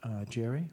Jerry?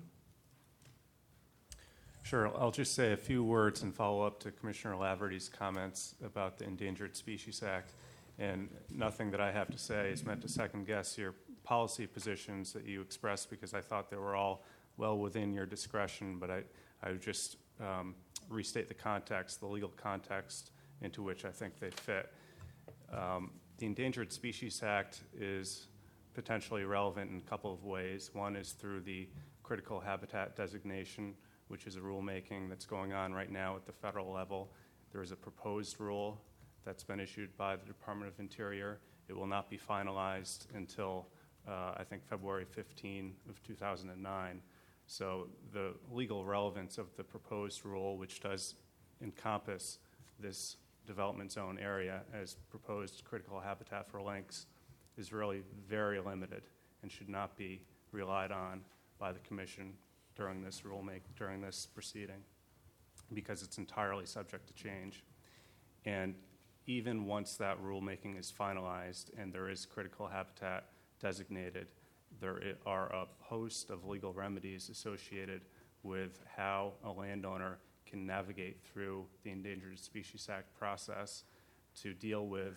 Sure. I'll just say a few words and follow up to Commissioner Laverty's comments about the Endangered Species Act. And nothing that I have to say is meant to second guess your policy positions that you expressed, because I thought they were all well within your discretion. But I would just restate the context, the legal context into which I think they fit. The Endangered Species Act is potentially relevant in a couple of ways. One is through the critical habitat designation, which is a rulemaking that's going on right now at the federal level. There is a proposed rule that's been issued by the Department of Interior. It will not be finalized until, I think, February 15 of 2009. So the legal relevance of the proposed rule, which does encompass this development zone area as proposed critical habitat for lynx, is really very limited and should not be relied on by the Commission during this during this proceeding, because it's entirely subject to change. And even once that rulemaking is finalized and there is critical habitat designated, there are a host of legal remedies associated with how a landowner can navigate through the Endangered Species Act process to deal with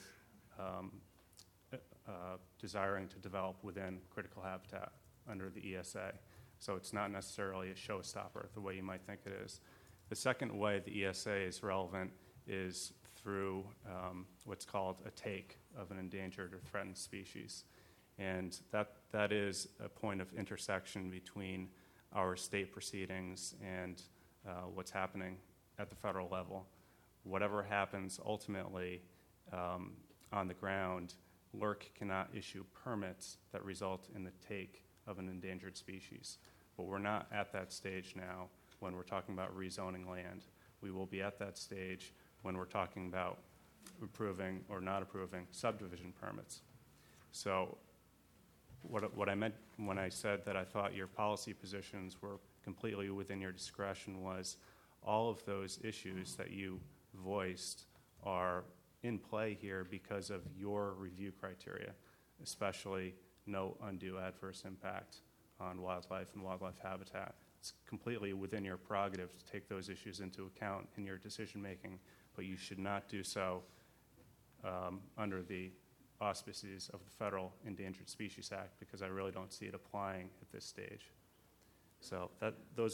desiring to develop within critical habitat under the ESA. So it's not necessarily a showstopper the way you might think it is. The second way the ESA is relevant is through what's called a take of an endangered or threatened species. And that is a point of intersection between our state proceedings and what's happening at the federal level. Whatever happens ultimately on the ground, LERC cannot issue permits that result in the take of an endangered species. But we're not at that stage now when we're talking about rezoning land. We will be at that stage when we're talking about approving or not approving subdivision permits. So what I meant when I said that I thought your policy positions were completely within your discretion was all of those issues that you voiced are in play here because of your review criteria, especially no undue adverse impact on wildlife and wildlife habitat. It's completely within your prerogative to take those issues into account in your decision making, but you should not do so under the auspices of the Federal Endangered Species Act, because I really don't see it applying at this stage. So I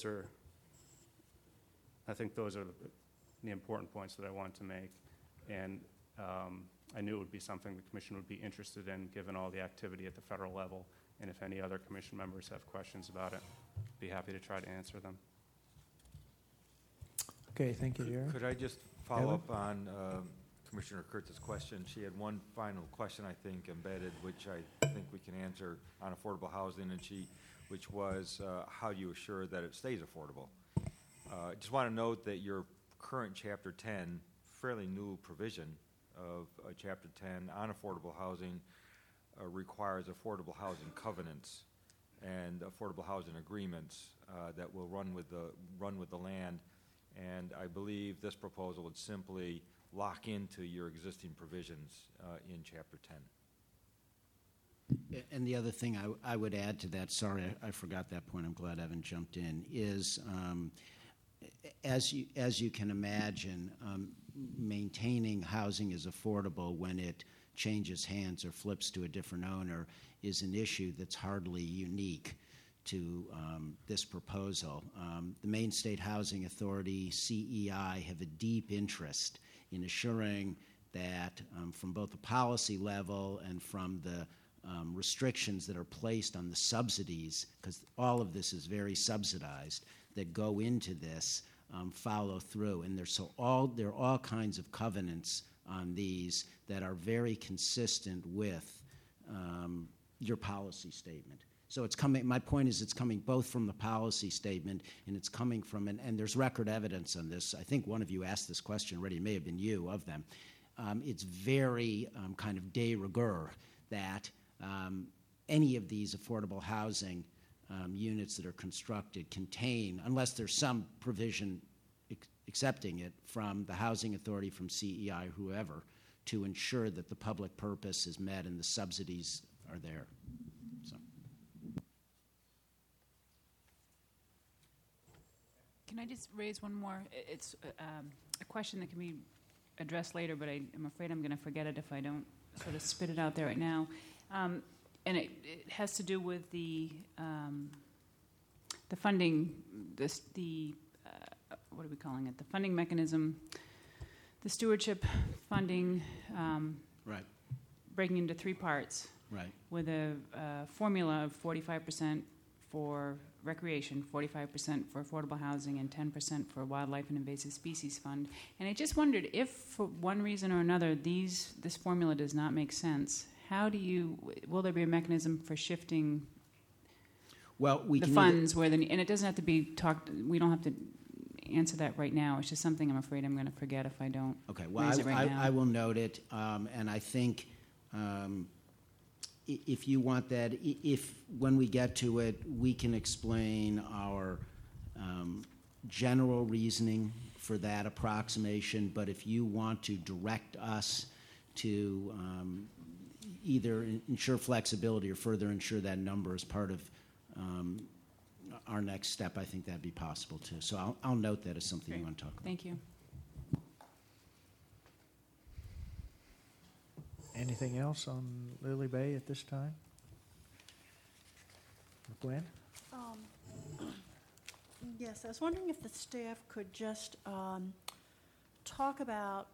think those are the important points that I wanted to make, and I knew it would be something the Commission would be interested in given all the activity at the federal level, and if any other Commission members have questions about it, I'd be happy to try to answer them. Okay, thank you, Jerry. Could I just follow up on Commissioner Kurtz's question? She had one final question, I think, embedded, which I think we can answer on affordable housing, and which was how do you assure that it stays affordable? Just want to note that your current Chapter 10, fairly new provision of Chapter 10 on affordable housing requires affordable housing covenants and affordable housing agreements that will run with the land. And I believe this proposal would simply lock into your existing provisions in Chapter 10. And the other thing I would add to that, sorry, I forgot that point, I'm glad Evan jumped in, is as you can imagine, maintaining housing is affordable when it changes hands or flips to a different owner is an issue that's hardly unique to this proposal. The Maine State Housing Authority, CEI, have a deep interest in assuring that from both the policy level and from the restrictions that are placed on the subsidies, because all of this is very subsidized, that go into this follow through. And there are all kinds of covenants on these that are very consistent with your policy statement. So it's coming. My point is, it's coming both from the policy statement, and it's coming from, and there's record evidence on this. I think one of you asked this question already. It may have been you of them. It's very kind of de rigueur that any of these affordable housing units that are constructed contain, unless there's some provision accepting it from the Housing Authority, from CEI, whoever, to ensure that the public purpose is met and the subsidies are there. So. Can I just raise one more? It's a question that can be addressed later, but I'm afraid I'm going to forget it if I don't sort of spit it out there right now. And it has to do with the funding, what are we calling it? The funding mechanism, the stewardship funding, Right. breaking into three parts. Right. With a formula of 45% for recreation, 45% for affordable housing, and 10% for wildlife and invasive species fund. And I just wondered if, for one reason or another, this formula does not make sense. Will there be a mechanism for shifting Well, the funds and it doesn't have to be talked. We don't have to answer that right now. It's just something I'm afraid I'm going to forget if I don't. Okay. Well, raise it right now. I will note it, and I think. If you want that, if when we get to it, we can explain our general reasoning for that approximation, but if you want to direct us to either ensure flexibility or further ensure that number as part of our next step, I think that'd be possible too. So I'll note that as something Great. you want to talk about. Thank you. Anything else on Lily Bay at this time? Gwen? Yes, I was wondering if the staff could just talk about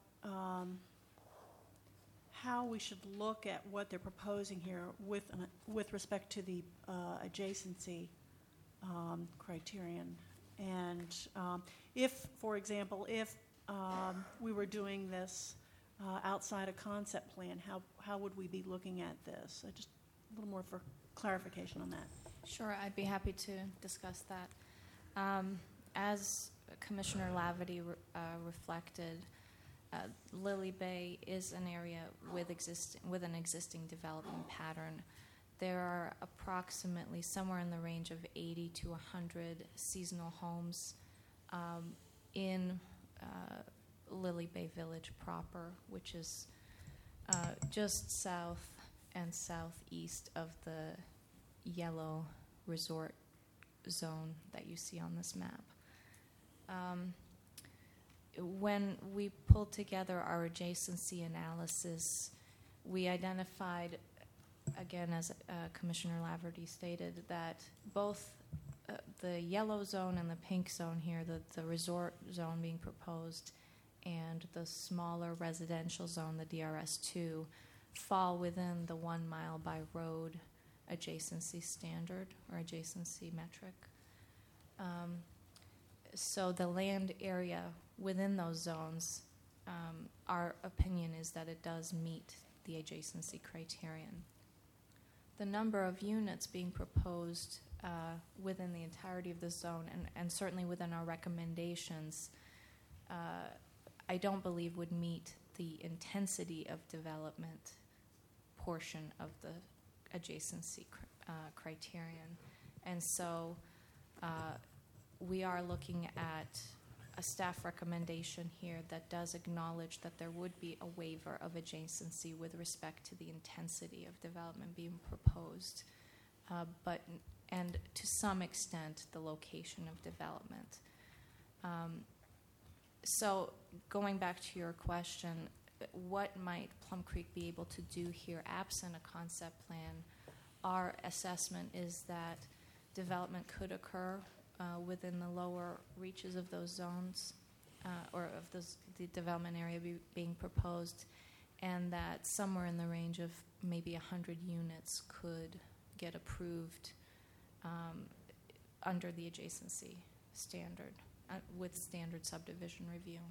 how we should look at what they're proposing here with respect to the adjacency criterion. And if, for example, we were doing this outside a concept plan, how would we be looking at this? Just a little more for clarification on that. Sure, I'd be happy to discuss that. As Commissioner Laverty reflected, Lily Bay is an area with an existing development pattern. There are approximately somewhere in the range of 80 to 100 seasonal homes in Lily Bay Village proper, which is just south and southeast of the yellow resort zone that you see on this map. When we pulled together our adjacency analysis, we identified, again, as Commissioner Laverty stated, that both the yellow zone and the pink zone here, the resort zone being proposed, and the smaller residential zone, the DRS2, fall within the 1 mile by road adjacency standard or adjacency metric. So the land area within those zones, our opinion is that it does meet the adjacency criterion. The number of units being proposed within the entirety of the zone, and certainly within our recommendations, I don't believe would meet the intensity of development portion of the adjacency criterion. And so we are looking at a staff recommendation here that does acknowledge that there would be a waiver of adjacency with respect to the intensity of development being proposed, and to some extent the location of development. So going back to your question, what might Plum Creek be able to do here absent a concept plan? Our assessment is that development could occur within the lower reaches of those zones, or of the development area being proposed, and that somewhere in the range of maybe 100 units could get approved under the adjacency standard with standard subdivision review.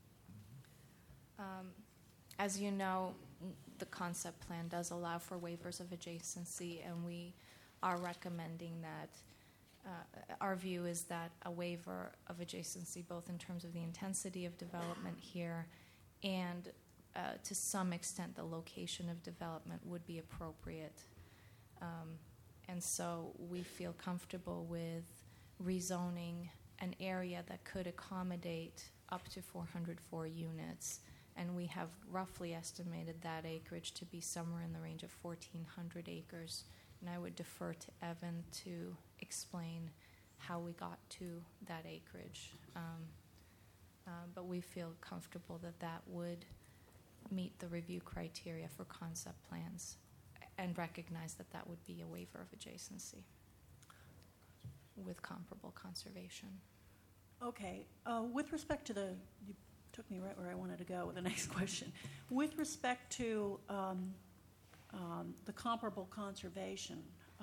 As you know, the concept plan does allow for waivers of adjacency, and we are recommending that our view is that a waiver of adjacency, both in terms of the intensity of development here and to some extent the location of development, would be appropriate. And so we feel comfortable with rezoning an area that could accommodate up to 404 units. And we have roughly estimated that acreage to be somewhere in the range of 1,400 acres. And I would defer to Evan to explain how we got to that acreage. But we feel comfortable that that would meet the review criteria for concept plans and recognize that that would be a waiver of adjacency with comparable conservation. Okay, with respect to you took me right where I wanted to go with the next question. With respect to the comparable conservation,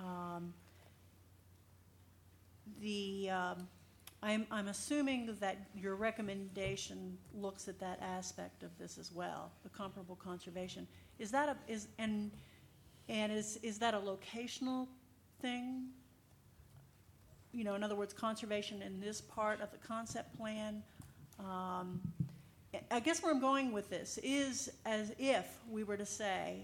I'm assuming that your recommendation looks at that aspect of this as well, the comparable conservation. Is that is that a locational thing? You know, in other words, conservation in this part of the concept plan. I guess where I'm going with this is as if we were to say,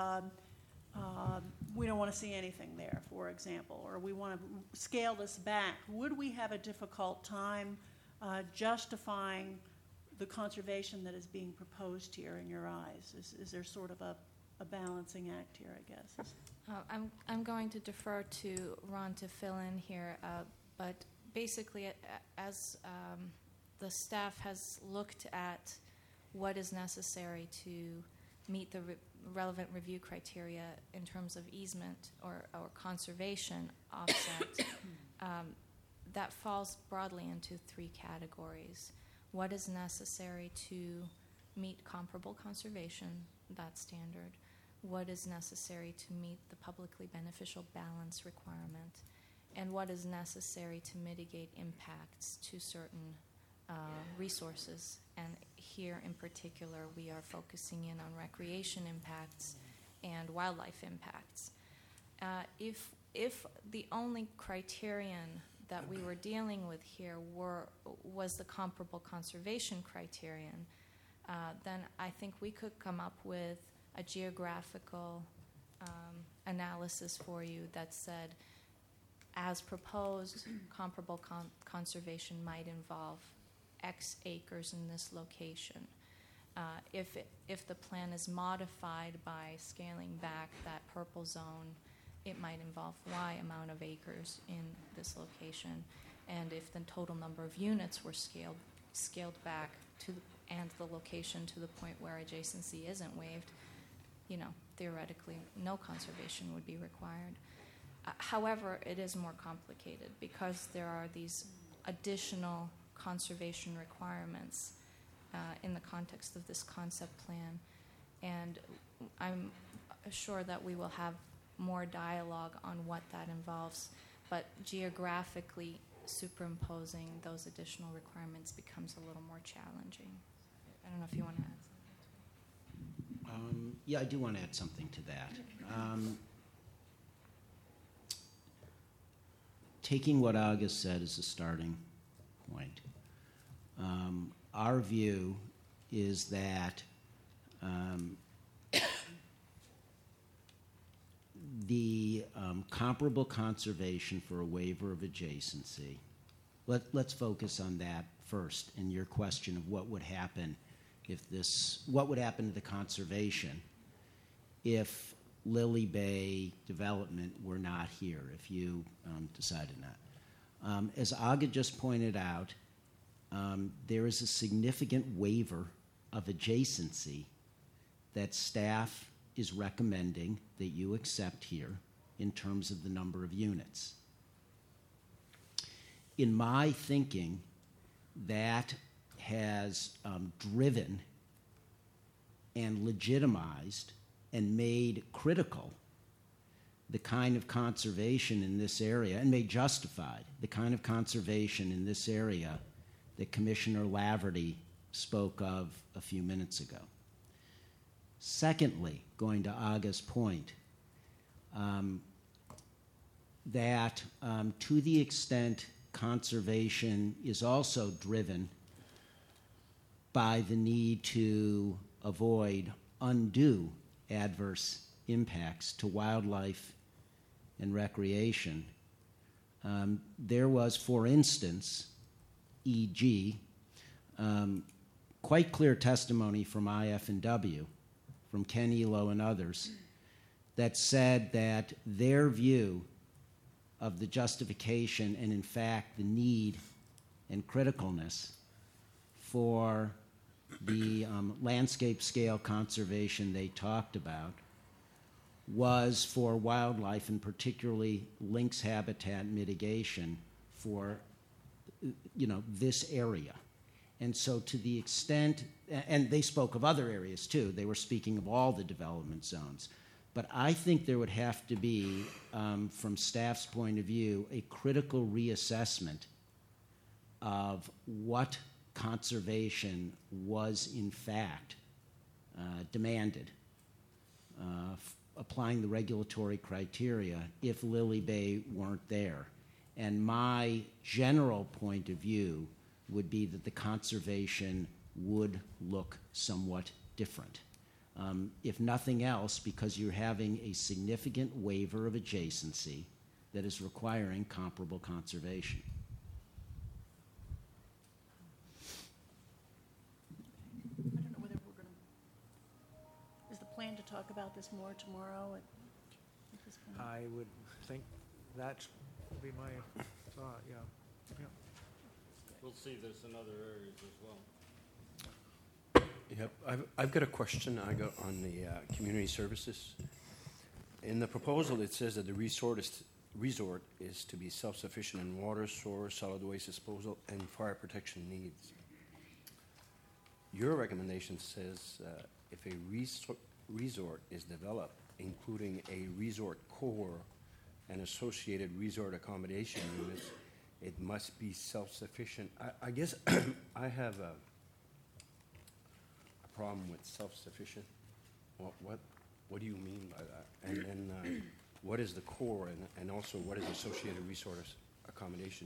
we don't want to see anything there, for example, or we want to scale this back. Would we have a difficult time justifying the conservation that is being proposed here in your eyes? Is there sort of a balancing act here, I guess? I'm going to defer to Ron to fill in here, but basically, as the staff has looked at what is necessary to meet the relevant review criteria in terms of easement or conservation offset, that falls broadly into three categories. What is necessary to meet comparable conservation, that standard? What is necessary to meet the publicly beneficial balance requirement? And what is necessary to mitigate impacts to certain resources? And here in particular, we are focusing in on recreation impacts and wildlife impacts. If the only criterion that we were dealing with here was the comparable conservation criterion, then I think we could come up with a geographical analysis for you that said, as proposed, comparable conservation might involve X acres in this location. If the plan is modified by scaling back that purple zone, it might involve Y amount of acres in this location. And if the total number of units were scaled back and the location to the point where adjacency isn't waived, theoretically, no conservation would be required. However, it is more complicated because there are these additional conservation requirements in the context of this concept plan. And I'm sure that we will have more dialogue on what that involves, but geographically superimposing those additional requirements becomes a little more challenging. I don't know if you want to add something. Yeah, I do want to add something to that. Taking what August said as a starting point, our view is that the comparable conservation for a waiver of adjacency, let's focus on that first, and your question of what would happen what would happen to the conservation if Lily Bay development were not here, if you decided not. As Aga just pointed out, there is a significant waiver of adjacency that staff is recommending that you accept here in terms of the number of units. In my thinking, that has driven and legitimized and made critical the kind of conservation in this area, and made justified the kind of conservation in this area that Commissioner Laverty spoke of a few minutes ago. Secondly, going to Aga's point, that to the extent conservation is also driven by the need to avoid undue adverse impacts to wildlife and recreation. There was, for instance, e.g., quite clear testimony from IF&W, from Ken Elo and others, that said that their view of the justification and, in fact, the need and criticalness for the landscape scale conservation they talked about was for wildlife and particularly lynx habitat mitigation for, this area. And so to the extent, and they spoke of other areas too, they were speaking of all the development zones. But I think there would have to be, from staff's point of view, a critical reassessment of what conservation was in fact demanded, applying the regulatory criteria if Lily Bay weren't there. And my general point of view would be that the conservation would look somewhat different. If nothing else, because you're having a significant waiver of adjacency that is requiring comparable conservation. I don't know whether we're going to, is the plan to talk about this more tomorrow at this point? I would think that would be my thought, yeah. We'll see this in other areas as well. Yep, I've got a question I got on the community services. In the proposal, it says that the resort is to be self-sufficient in water, sewer, solid waste disposal, and fire protection needs. Your recommendation says if a resort is developed, including a resort core and associated resort accommodation units, it must be self-sufficient. I guess I have a problem with self-sufficient. What do you mean by that? And then what is the core, and also what is associated resource accommodation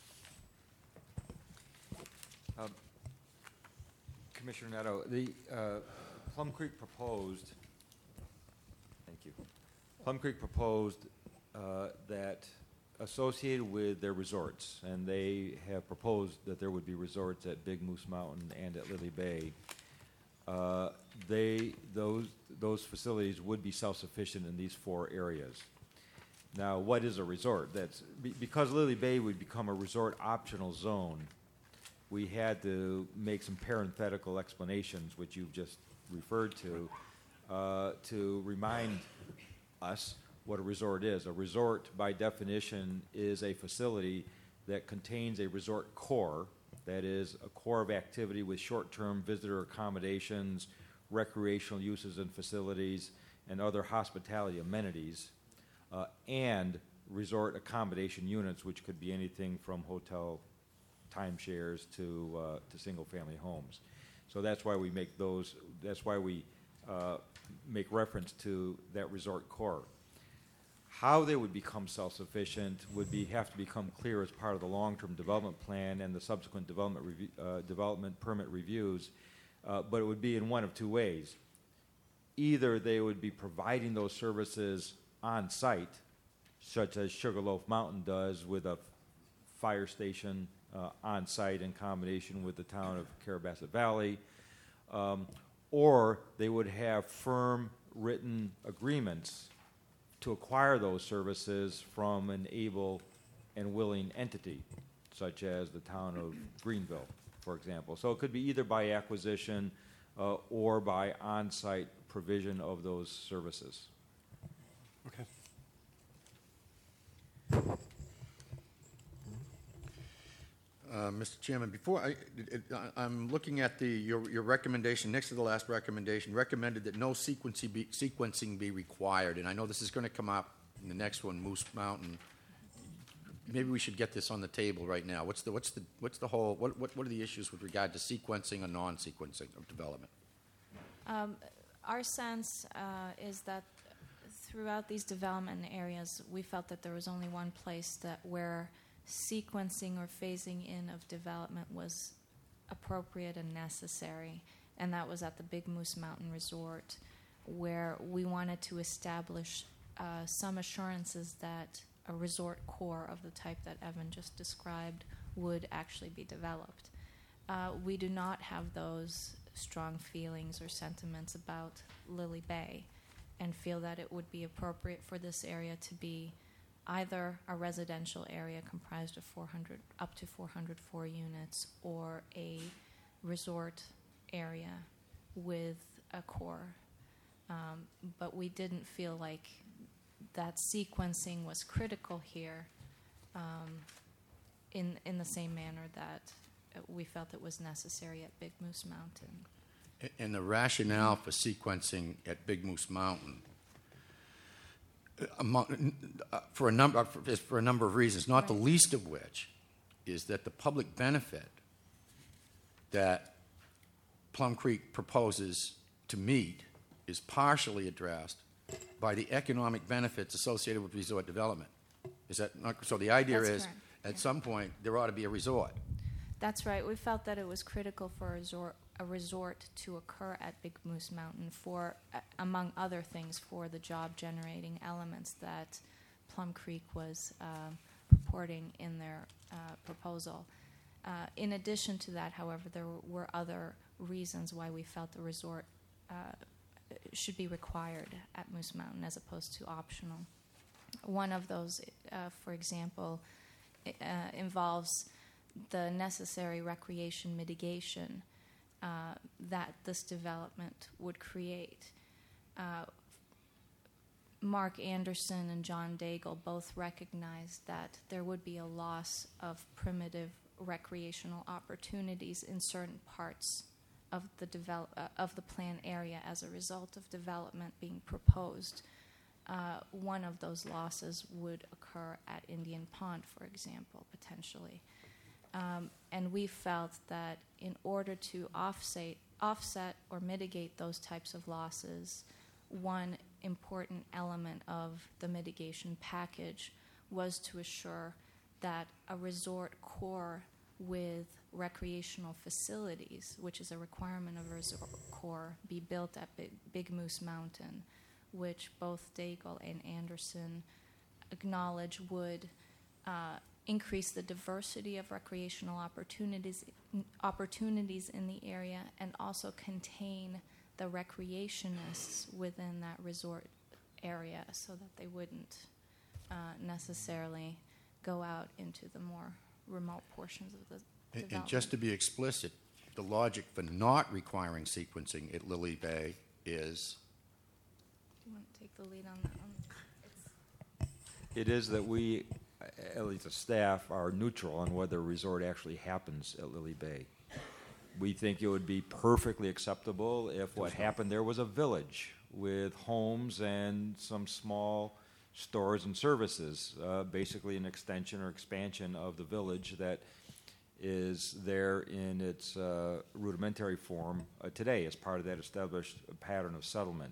units? Commissioner Neto, the Plum Creek proposed, thank you. Plum Creek proposed that associated with their resorts, and they have proposed that there would be resorts at Big Moose Mountain and at Lily Bay. Those facilities would be self-sufficient in these 4 areas. Now, what is a resort? That's because Lily Bay would become a resort optional zone. We had to make some parenthetical explanations, which you've just referred to remind us what a resort is. A resort, by definition, is a facility that contains a resort core, that is, a core of activity with short-term visitor accommodations, recreational uses and facilities, and other hospitality amenities, and resort accommodation units, which could be anything from hotel timeshares to single-family homes. So that's why we make those. That's why we make reference to that resort core. How they would become self-sufficient would have to become clear as part of the long-term development plan and the subsequent development permit reviews, but it would be in one of 2 ways. Either they would be providing those services on site, such as Sugarloaf Mountain does with a fire station on site in combination with the town of Carrabassett Valley, or they would have firm written agreements to acquire those services from an able and willing entity, such as the town of Greenville, for example. So it could be either by acquisition or by on-site provision of those services. Okay. Mr. Chairman, before I'm looking at your recommendation, next to the last recommendation, recommended that no sequencing be required, and I know this is going to come up in the next one, Moose Mountain. Maybe we should get this on the table right now. What are the issues with regard to sequencing or non-sequencing of development? Our sense is that throughout these development areas, we felt that there was only one place where sequencing or phasing in of development was appropriate and necessary, and that was at the Big Moose Mountain Resort, where we wanted to establish some assurances that a resort core of the type that Evan just described would actually be developed. We do not have those strong feelings or sentiments about Lily Bay, and feel that it would be appropriate for this area to be either a residential area comprised of 400 up to 404 units or a resort area with a core. But we didn't feel like that sequencing was critical here in the same manner that we felt it was necessary at Big Moose Mountain. And the rationale for sequencing at Big Moose Mountain, for a number of reasons, not the Right. least of which is that the public benefit that Plum Creek proposes to meet is partially addressed by the economic benefits associated with resort development. Is that not, so the idea That's is, correct, at yeah. some point, there ought to be a resort. That's right. We felt that it was critical for a resort to occur at Big Moose Mountain for, among other things, for the job-generating elements that Plum Creek was purporting in their proposal. In addition to that, however, there were other reasons why we felt the resort should be required at Moose Mountain as opposed to optional. One of those, for example, involves the necessary recreation mitigation that this development would create. Mark Anderson and John Daigle both recognized that there would be a loss of primitive recreational opportunities in certain parts of the plan area as a result of development being proposed. One of those losses would occur at Indian Pond, for example, potentially. And we felt that in order to offset or mitigate those types of losses, one important element of the mitigation package was to assure that a resort core with recreational facilities, which is a requirement of a resort core, be built at Big Moose Mountain, which both Daigle and Anderson acknowledge would increase the diversity of recreational opportunities in the area and also contain the recreationists within that resort area so that they wouldn't necessarily go out into the more remote portions of the development. And just to be explicit, the logic for not requiring sequencing at Lily Bay is? Do you want to take the lead on that one? It is that we, at least the staff, are neutral on whether a resort actually happens at Lily Bay. We think it would be perfectly acceptable if what happened there was a village with homes and some small stores and services, basically an extension or expansion of the village that is there in its rudimentary form today as part of that established pattern of settlement.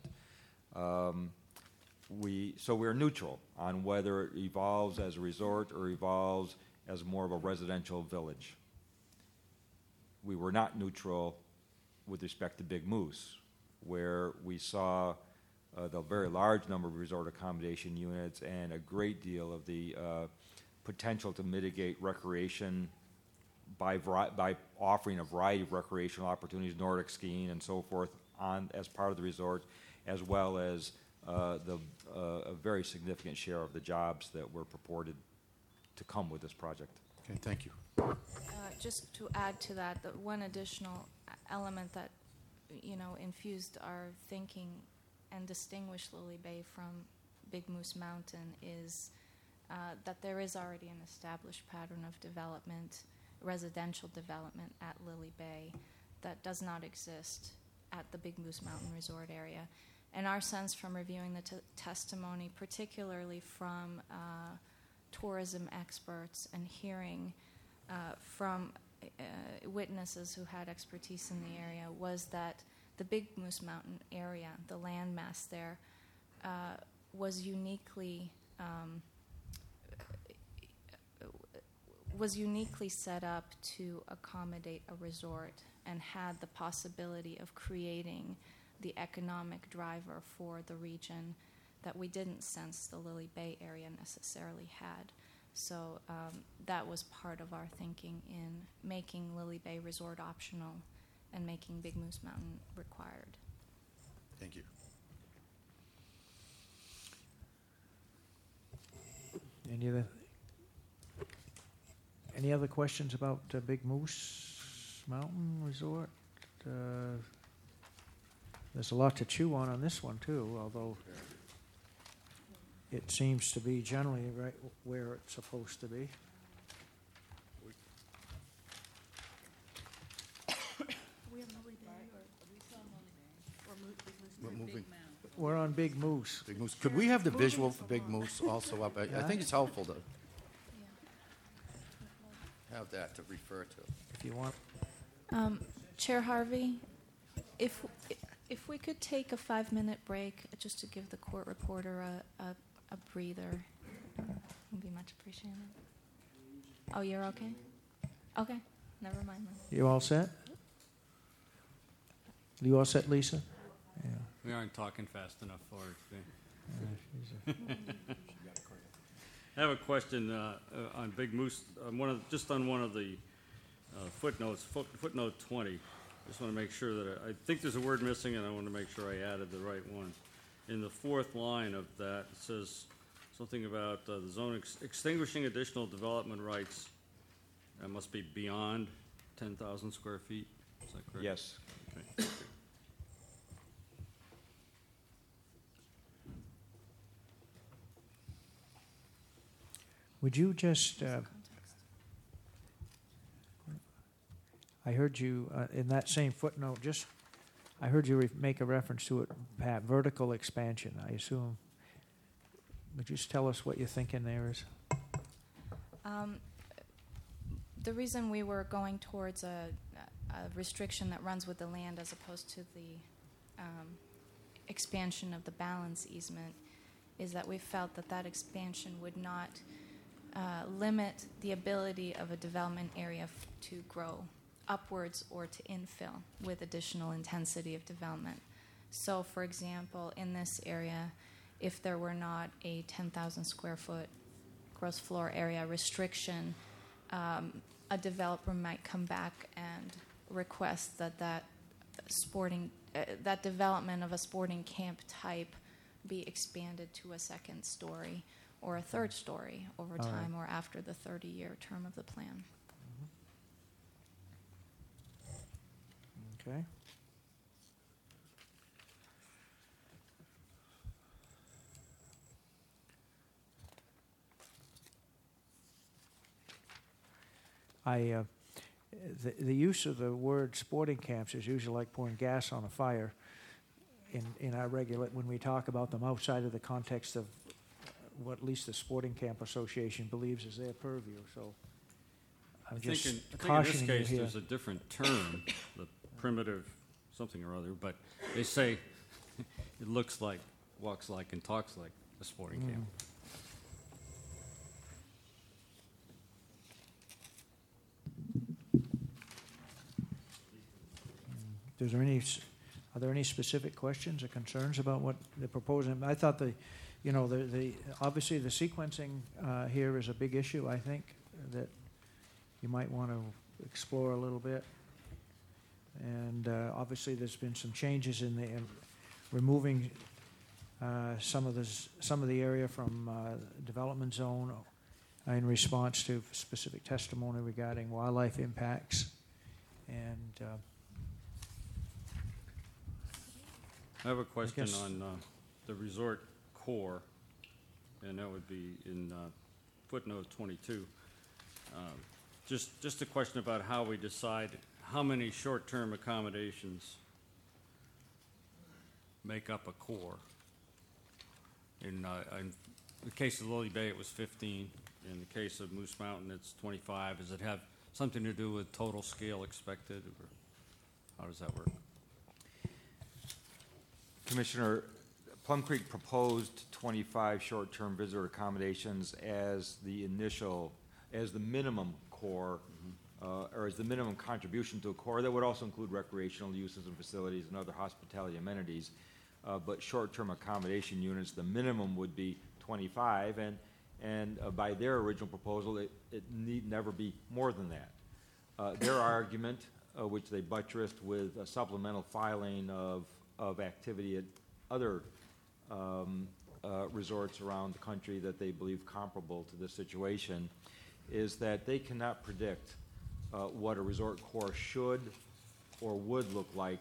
So we're neutral on whether it evolves as a resort or evolves as more of a residential village. We were not neutral with respect to Big Moose, where we saw the very large number of resort accommodation units and a great deal of the potential to mitigate recreation by offering a variety of recreational opportunities, Nordic skiing and so forth, as part of the resort, as well as a very significant share of the jobs that were purported to come with this project. Okay, thank you. Just to add to that, the one additional element that, infused our thinking and distinguished Lily Bay from Big Moose Mountain is that there is already an established pattern of development, residential development at Lily Bay that does not exist at the Big Moose Mountain Resort area. And our sense from reviewing the testimony, particularly from tourism experts and hearing from witnesses who had expertise in the area, was that the Big Moose Mountain area, the landmass there, was uniquely set up to accommodate a resort and had the possibility of creating the economic driver for the region that we didn't sense the Lily Bay area necessarily had. So that was part of our thinking in making Lily Bay Resort optional and making Big Moose Mountain required. Thank you. Any other questions about Big Moose Mountain Resort? There's a lot to chew on this one too, although it seems to be generally right where it's supposed to be. We're moving. We're on Big Moose. Big Moose. Could we have the visual for Big Moose also up? I think it's helpful to have that to refer to. If you want. Chair Harvey, if we could take a 5-minute break just to give the court reporter a breather, would be much appreciated. Oh, you're okay? Okay, never mind then. You all set? You all set, Lisa? Yeah. We aren't talking fast enough for her today. I have a question on Big Moose. Just on one of the footnotes, footnote 20. Just want to make sure that I think there's a word missing, and I want to make sure I added the right one. In the fourth line of that, it says something about the zone extinguishing additional development rights. That must be beyond 10,000 square feet. Is that correct? Yes. Okay. Would you just, I heard you, in that same footnote, I heard you make a reference to it, Pat, vertical expansion, I assume. Would you just tell us what you're thinking there is? The reason we were going towards a restriction that runs with the land as opposed to the expansion of the balance easement is that we felt that expansion would not limit the ability of a development area to grow upwards or to infill with additional intensity of development. So, for example, in this area, if there were not a 10,000 square foot gross floor area restriction, a developer might come back and request that development of a sporting camp type be expanded to a second story or a third story over time or after the 30-year term of the plan. Okay. The use of the word sporting camps is usually like pouring gas on a fire in our when we talk about them outside of the context of what at least the Sporting Camp Association believes is their purview. So I'm just cautioning you here. I think in this case there's a different term, the primitive something or other, but they say it looks like, walks like, and talks like a sporting camp. Are there any specific questions or concerns about what they're proposing? I thought obviously the sequencing here is a big issue, I think, that you might want to explore a little bit. And obviously there's been some changes in removing some of the area from development zone in response to specific testimony regarding wildlife impacts. And I have a question on the resort core, and that would be in footnote 22. Just a question about how we decide how many short-term accommodations make up a core. In the case of Lily Bay, it was 15. In the case of Moose Mountain, it's 25. Does it have something to do with total scale expected, or how does that work? Commissioner, Plum Creek proposed 25 short-term visitor accommodations as the minimum core, or as the minimum contribution to a core. That would also include recreational uses and facilities and other hospitality amenities. But short-term accommodation units, the minimum would be 25, and by their original proposal, it need never be more than that. Their argument, which they buttressed with a supplemental filing of activity at other resorts around the country that they believe comparable to this situation, is that they cannot predict what a resort core should or would look like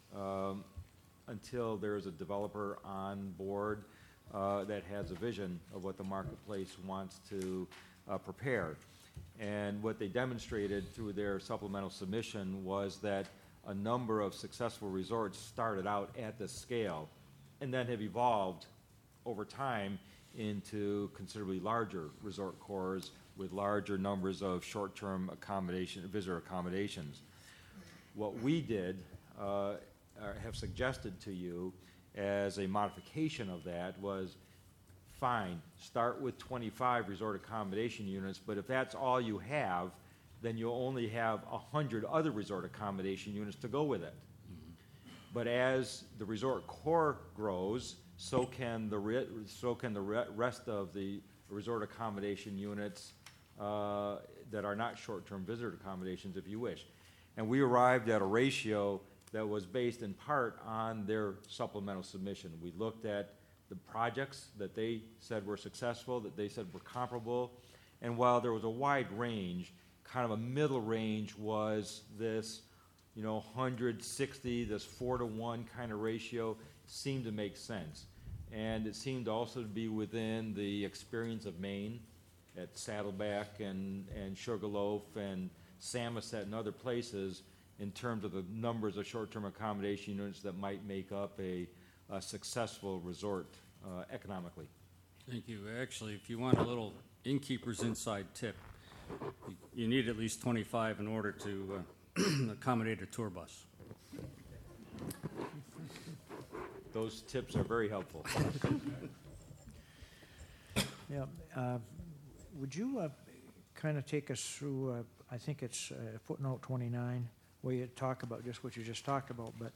until there's a developer on board that has a vision of what the marketplace wants to prepare. And what they demonstrated through their supplemental submission was that a number of successful resorts started out at this scale and then have evolved over time into considerably larger resort cores with larger numbers of short-term visitor accommodations. What we did, have suggested to you as a modification of that was, fine, start with 25 resort accommodation units, but if that's all you have, then you'll only have 100 other resort accommodation units to go with it. But as the resort core grows, so can the rest of the resort accommodation units that are not short-term visitor accommodations, if you wish. And we arrived at a ratio that was based in part on their supplemental submission. We looked at the projects that they said were successful, that they said were comparable, and while there was a wide range, kind of a middle range was this, 160, this 4-to-1 kind of ratio seemed to make sense. And it seemed also to be within the experience of Maine at Saddleback and Sugarloaf and Samoset and other places in terms of the numbers of short-term accommodation units that might make up a successful resort economically. Thank you. Actually, if you want a little innkeeper's inside tip, you need at least 25 in order to accommodate a tour bus. Those tips are very helpful. Yeah. Would you kind of take us through, I think it's footnote 29, where you talk about just what you just talked about, but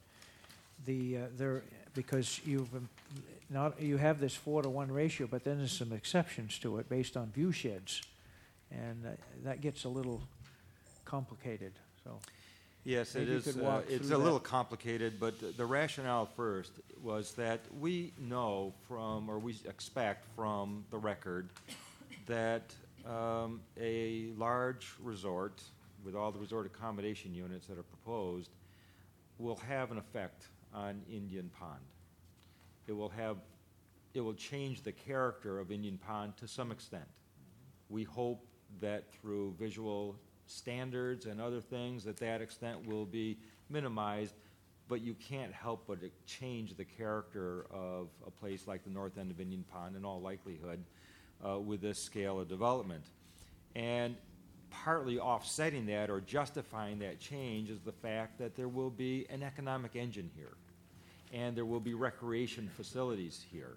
because you have this 4-to-1 ratio, but then there's some exceptions to it based on view sheds, and that gets a little complicated. So yes, it maybe you is. could walk It's through a little that. complicated, but the rationale first was that we know from, or we expect from the record, that a large resort with all the resort accommodation units that are proposed will have an effect on Indian Pond. It will change the character of Indian Pond to some extent. We hope that through visual standards and other things that extent will be minimized, but you can't help but change the character of a place like the north end of Indian Pond in all likelihood with this scale of development. And partly offsetting that or justifying that change is the fact that there will be an economic engine here, and there will be recreation facilities here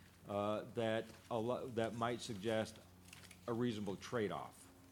that might suggest a reasonable trade-off.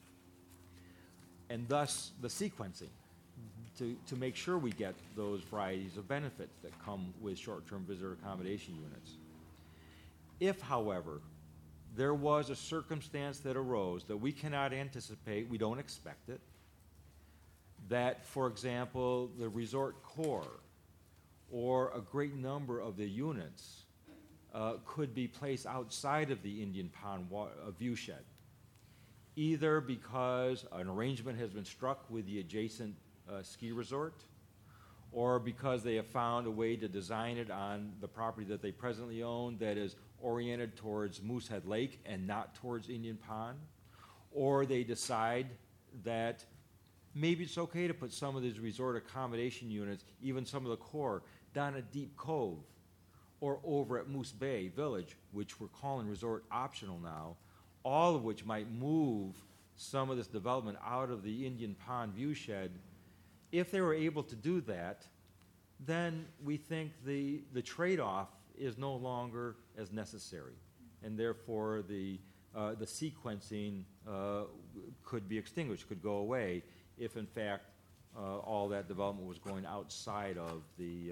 And thus the sequencing to make sure we get those varieties of benefits that come with short-term visitor accommodation units. If, however, there was a circumstance that arose that we cannot anticipate, we don't expect it, that, for example, the resort core or a great number of the units could be placed outside of the Indian Pond view shed, either because an arrangement has been struck with the adjacent ski resort, or because they have found a way to design it on the property that they presently own that is oriented towards Moosehead Lake and not towards Indian Pond, or they decide that maybe it's okay to put some of these resort accommodation units, even some of the core, down at Deep Cove or over at Moose Bay Village, which we're calling resort optional now, all of which might move some of this development out of the Indian Pond view shed. If they were able to do that, then we think the trade-off is no longer as necessary, and therefore the sequencing could be extinguished, could go away, if in fact all that development was going outside of the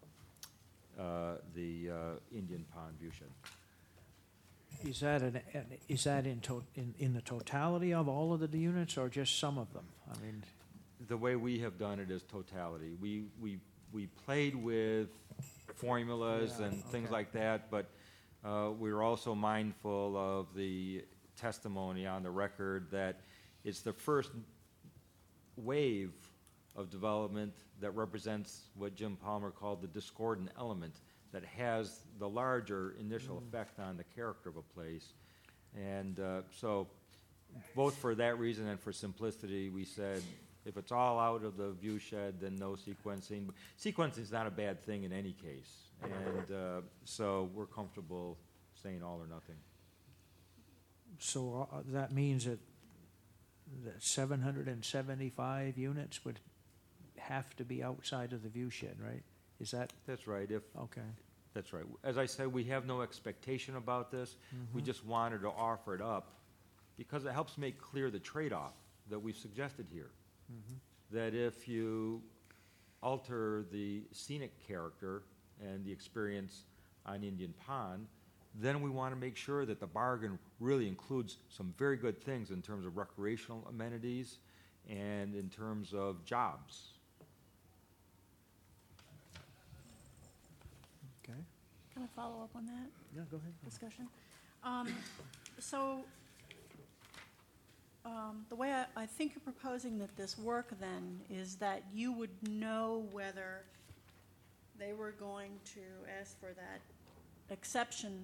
Indian Pond view shed. Is that in the totality of all of the units, or just some of them? I mean, the way we have done it is totality. We played with formulas and things okay. like that, but We're also mindful of the testimony on the record that it's the first wave of development that represents what Jim Palmer called the discordant element that has the larger initial effect on the character of a place. And so both for that reason and for simplicity, we said if it's all out of the view shed, then no sequencing. Sequencing is not a bad thing in any case. And so we're comfortable saying all or nothing. So that means that 775 units would have to be outside of the view shed, right? Is that That's right. okay? That's right. As I said, we have no expectation about this. We just wanted to offer it up because it helps make clear the trade-off that we've suggested here. That if you alter the scenic character and the experience on Indian Pond, then we want to make sure that the bargain really includes some very good things in terms of recreational amenities and in terms of jobs. Okay. Can I follow up on that Yeah, go ahead. discussion? So the way I think you're proposing that this work then is that you would know whether they were going to ask for that exception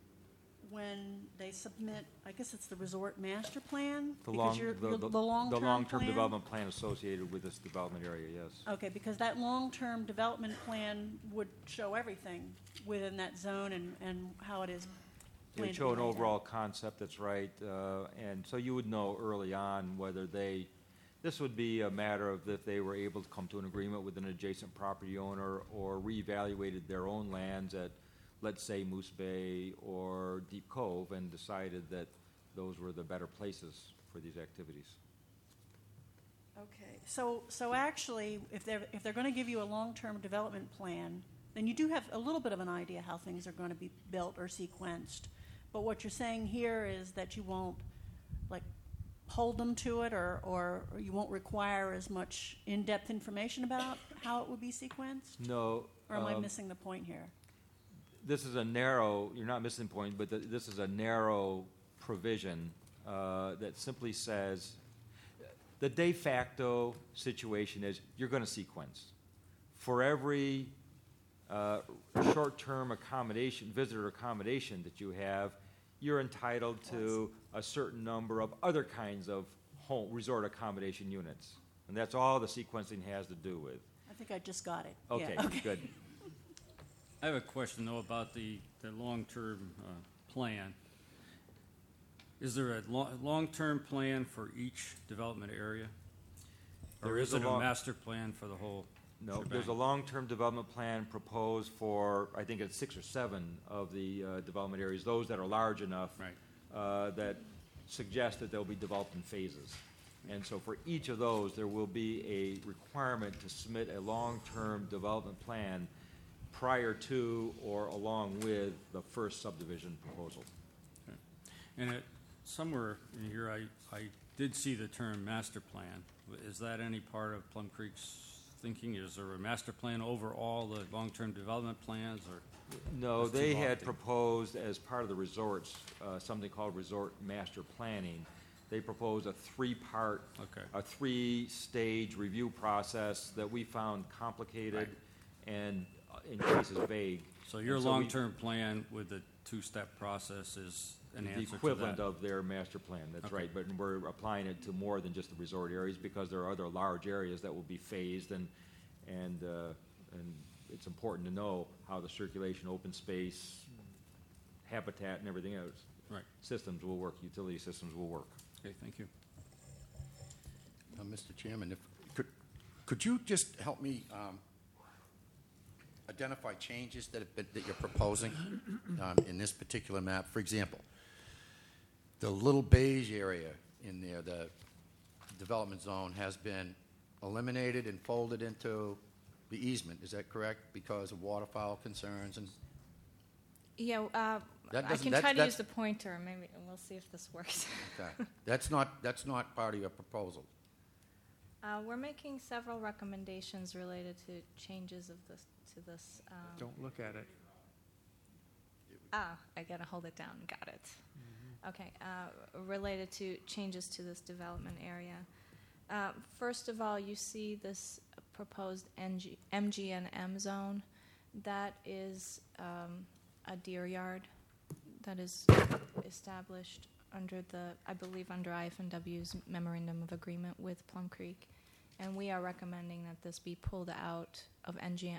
when they submit, I guess it's the resort master plan? The Because you're- the long-term long-term plan? development plan associated with this development area, yes. Okay, because that long-term development plan would show everything within that zone and how it is It planned would to show be an laid out. overall concept, that's right, and so you would know early on whether this would be a matter of if they were able to come to an agreement with an adjacent property owner or reevaluated their own lands at, let's say, Moose Bay or Deep Cove and decided that those were the better places for these activities. Okay, so actually, if they're going to give you a long-term development plan, then you do have a little bit of an idea how things are going to be built or sequenced. But what you're saying here is that you won't, like, hold them to it, or you won't require as much in-depth information about how it would be sequenced? No. Or am I missing the point here? This is a narrow, you're not missing the point, but this is a narrow provision that simply says the de facto situation is you're going to sequence. For every short-term accommodation, visitor accommodation that you have, you're entitled to a certain number of other kinds of home resort accommodation units. And that's all the sequencing has to do with. I think I just got it. Okay, Yeah, okay. good. I have a question, though, about the long-term plan. Is there a long-term plan for each development area? Or There is is a it a long- master plan for the whole No, shebang? there's a long-term development plan proposed for, I think it's 6 or 7 of the development areas, those that are large enough. Right. That suggest that they'll be developed in phases. And so for each of those, there will be a requirement to submit a long-term development plan prior to or along with the first subdivision proposal. And somewhere in here, I did see the term master plan. Is that any part of Plum Creek's thinking? Is there a master plan over all the long-term development plans, or? No, That's too they had lofty. proposed as part of the resorts, something called resort master planning. They proposed a 3-part, Okay. a 3-stage review process that we found complicated and in cases vague. So your And we- long-term plan with the 2-step process is an The answer to that? equivalent of their master plan, that's Okay. right, but we're applying it to more than just the resort areas because there are other large areas that will be phased and it's important to know how the circulation, open space, habitat and everything else. Right. Systems will work, utility systems will work. Okay, thank you. Mr. Chairman, could you just help me identify changes that you're proposing in this particular map? For example, the little beige area in there, the development zone, has been eliminated and folded into the easement. Is that correct? Because of waterfowl concerns and Yeah, That I doesn't- can that- try to that's- use the pointer, maybe, and we'll see if this works. okay. That's not part of your proposal. We're making several recommendations related to changes of this, to this. Don't look at it. I gotta hold it down. Got it. Okay. Related to changes to this development area. First of all, you see this proposed MGNM zone. That is a deer yard that is established under I believe under IFNW's memorandum of agreement with Plum Creek, and we are recommending that this be pulled out of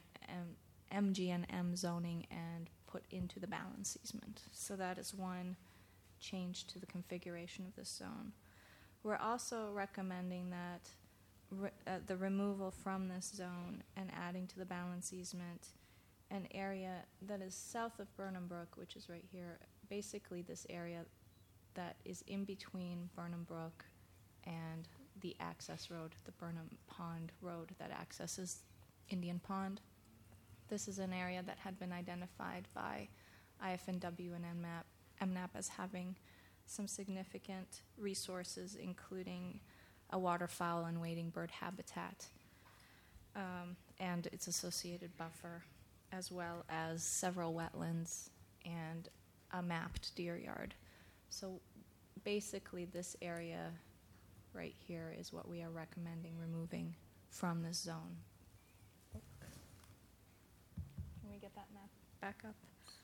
MGNM zoning and put into the balance easement. So that is one change to the configuration of this zone. We're also recommending that the removal from this zone and adding to the balance easement an area that is south of Burnham Brook, which is right here, basically this area that is in between Burnham Brook and the access road, the Burnham Pond Road that accesses Indian Pond. This is an area that had been identified by IFNW and MNAP as having some significant resources, including a waterfowl and wading bird habitat, and its associated buffer, as well as several wetlands and a mapped deer yard. So basically this area right here is what we are recommending removing from this zone. Can we get that map back up?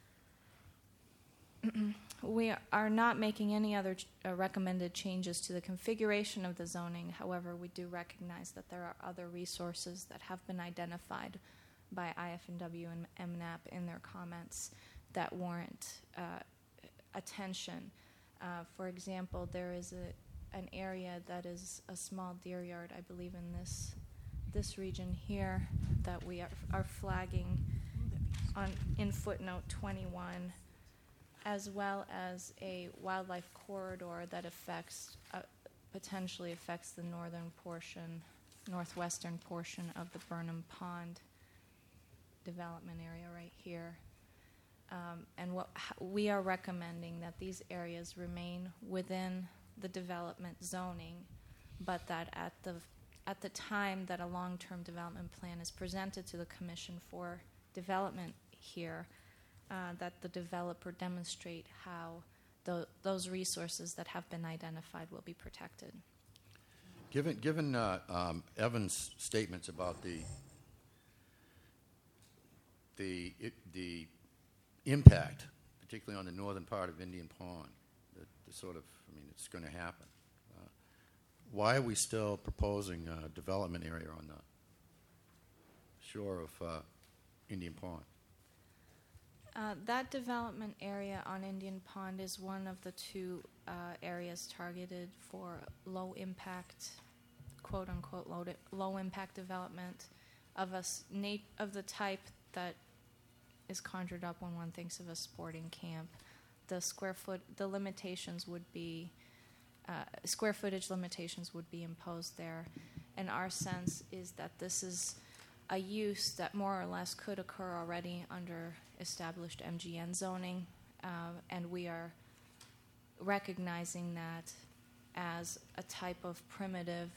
We are not making any other recommended changes to the configuration of the zoning. However, we do recognize that there are other resources that have been identified by IFNW and MNAP in their comments that warrant attention. For example, there is an area that is a small deer yard, I believe in this region here, that we are flagging in footnote 21, as well as a wildlife corridor that potentially affects the northwestern portion of the Burnham Pond development area right here. And we are recommending that these areas remain within the development zoning, but that at the time that a long-term development plan is presented to the Commission for development here, that the developer demonstrate how those resources that have been identified will be protected. Given Evan's statements about the impact, particularly on the northern part of Indian Pond, it's going to happen. Why are we still proposing a development area on the shore of Indian Pond? That development area on Indian Pond is one of the two areas targeted for low impact, quote unquote, low impact development of the type that is conjured up when one thinks of a sporting camp. The limitations would be square footage limitations would be imposed there, and our sense is that this is a use that more or less could occur already under established MGN zoning, and we are recognizing that as a type of primitive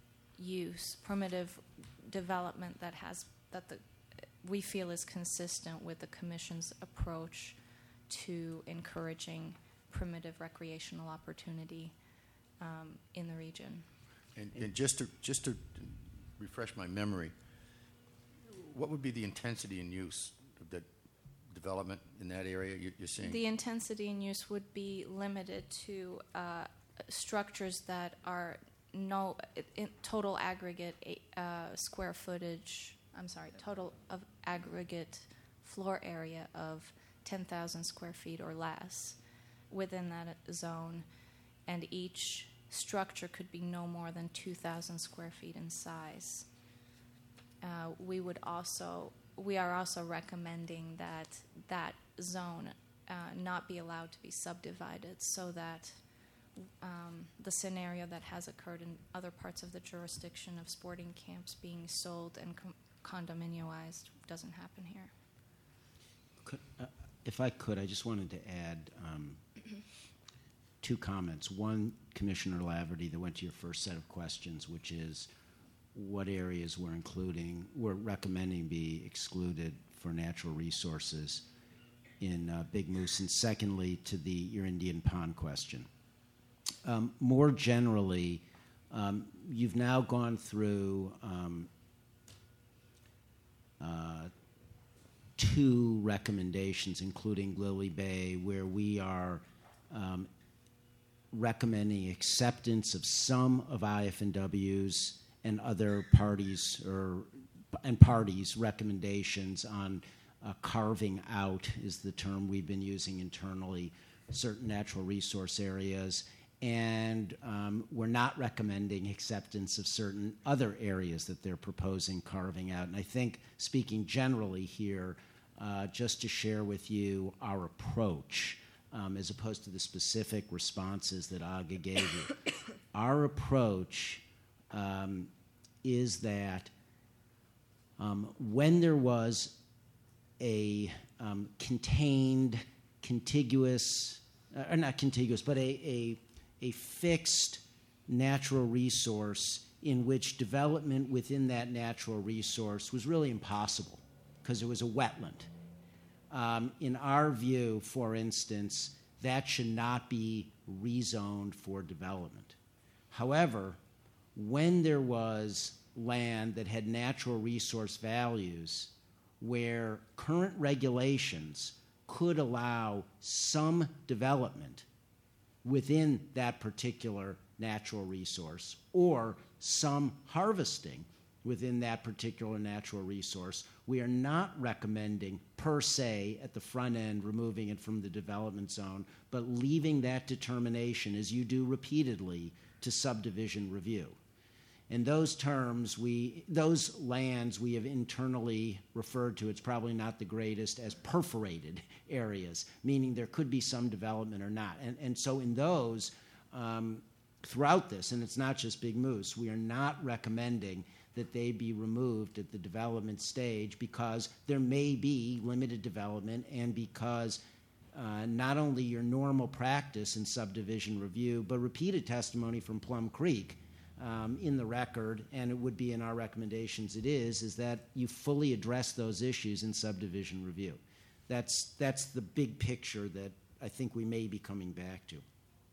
development we feel is consistent with the Commission's approach to encouraging primitive recreational opportunity in the region. And just to refresh my memory, what would be the intensity and use of the development in that area you're seeing? The intensity and use would be limited to structures that are total aggregate square footage. Total of aggregate floor area of 10,000 square feet or less within that zone, and each structure could be no more than 2,000 square feet in size. We are also recommending that zone not be allowed to be subdivided, so that the scenario that has occurred in other parts of the jurisdiction of sporting camps being sold and condominialized doesn't happen here. If I could, I just wanted to add two comments. One, Commissioner Laverty, that went to your first set of questions, which is what areas we're recommending be excluded for natural resources. Big Moose, and secondly to your Indian Pond question. More generally, you've now gone through 2 recommendations, including Lily Bay, where we are recommending acceptance of some of IF&W's and other parties recommendations on carving out, is the term we've been using internally, certain natural resource areas. And we're not recommending acceptance of certain other areas that they're proposing carving out. And I think, speaking generally here, just to share with you our approach, as opposed to the specific responses that Aga gave you. Our approach is that when there was a contained, contiguous, or not contiguous, but a fixed natural resource in which development within that natural resource was really impossible because it was a wetland. In our view, for instance, that should not be rezoned for development. However, when there was land that had natural resource values where current regulations could allow some development within that particular natural resource or some harvesting within that particular natural resource, we are not recommending per se at the front end removing it from the development zone, but leaving that determination, as you do repeatedly, to subdivision review. In those terms, those lands we have internally referred to, it's probably not the greatest, as perforated areas, meaning there could be some development or not. And so in those, throughout this, and it's not just Big Moose, we are not recommending that they be removed at the development stage because there may be limited development and because not only your normal practice in subdivision review, but repeated testimony from Plum Creek in the record, and it would be in our recommendations is that you fully address those issues in subdivision review. That's the big picture that I think we may be coming back to.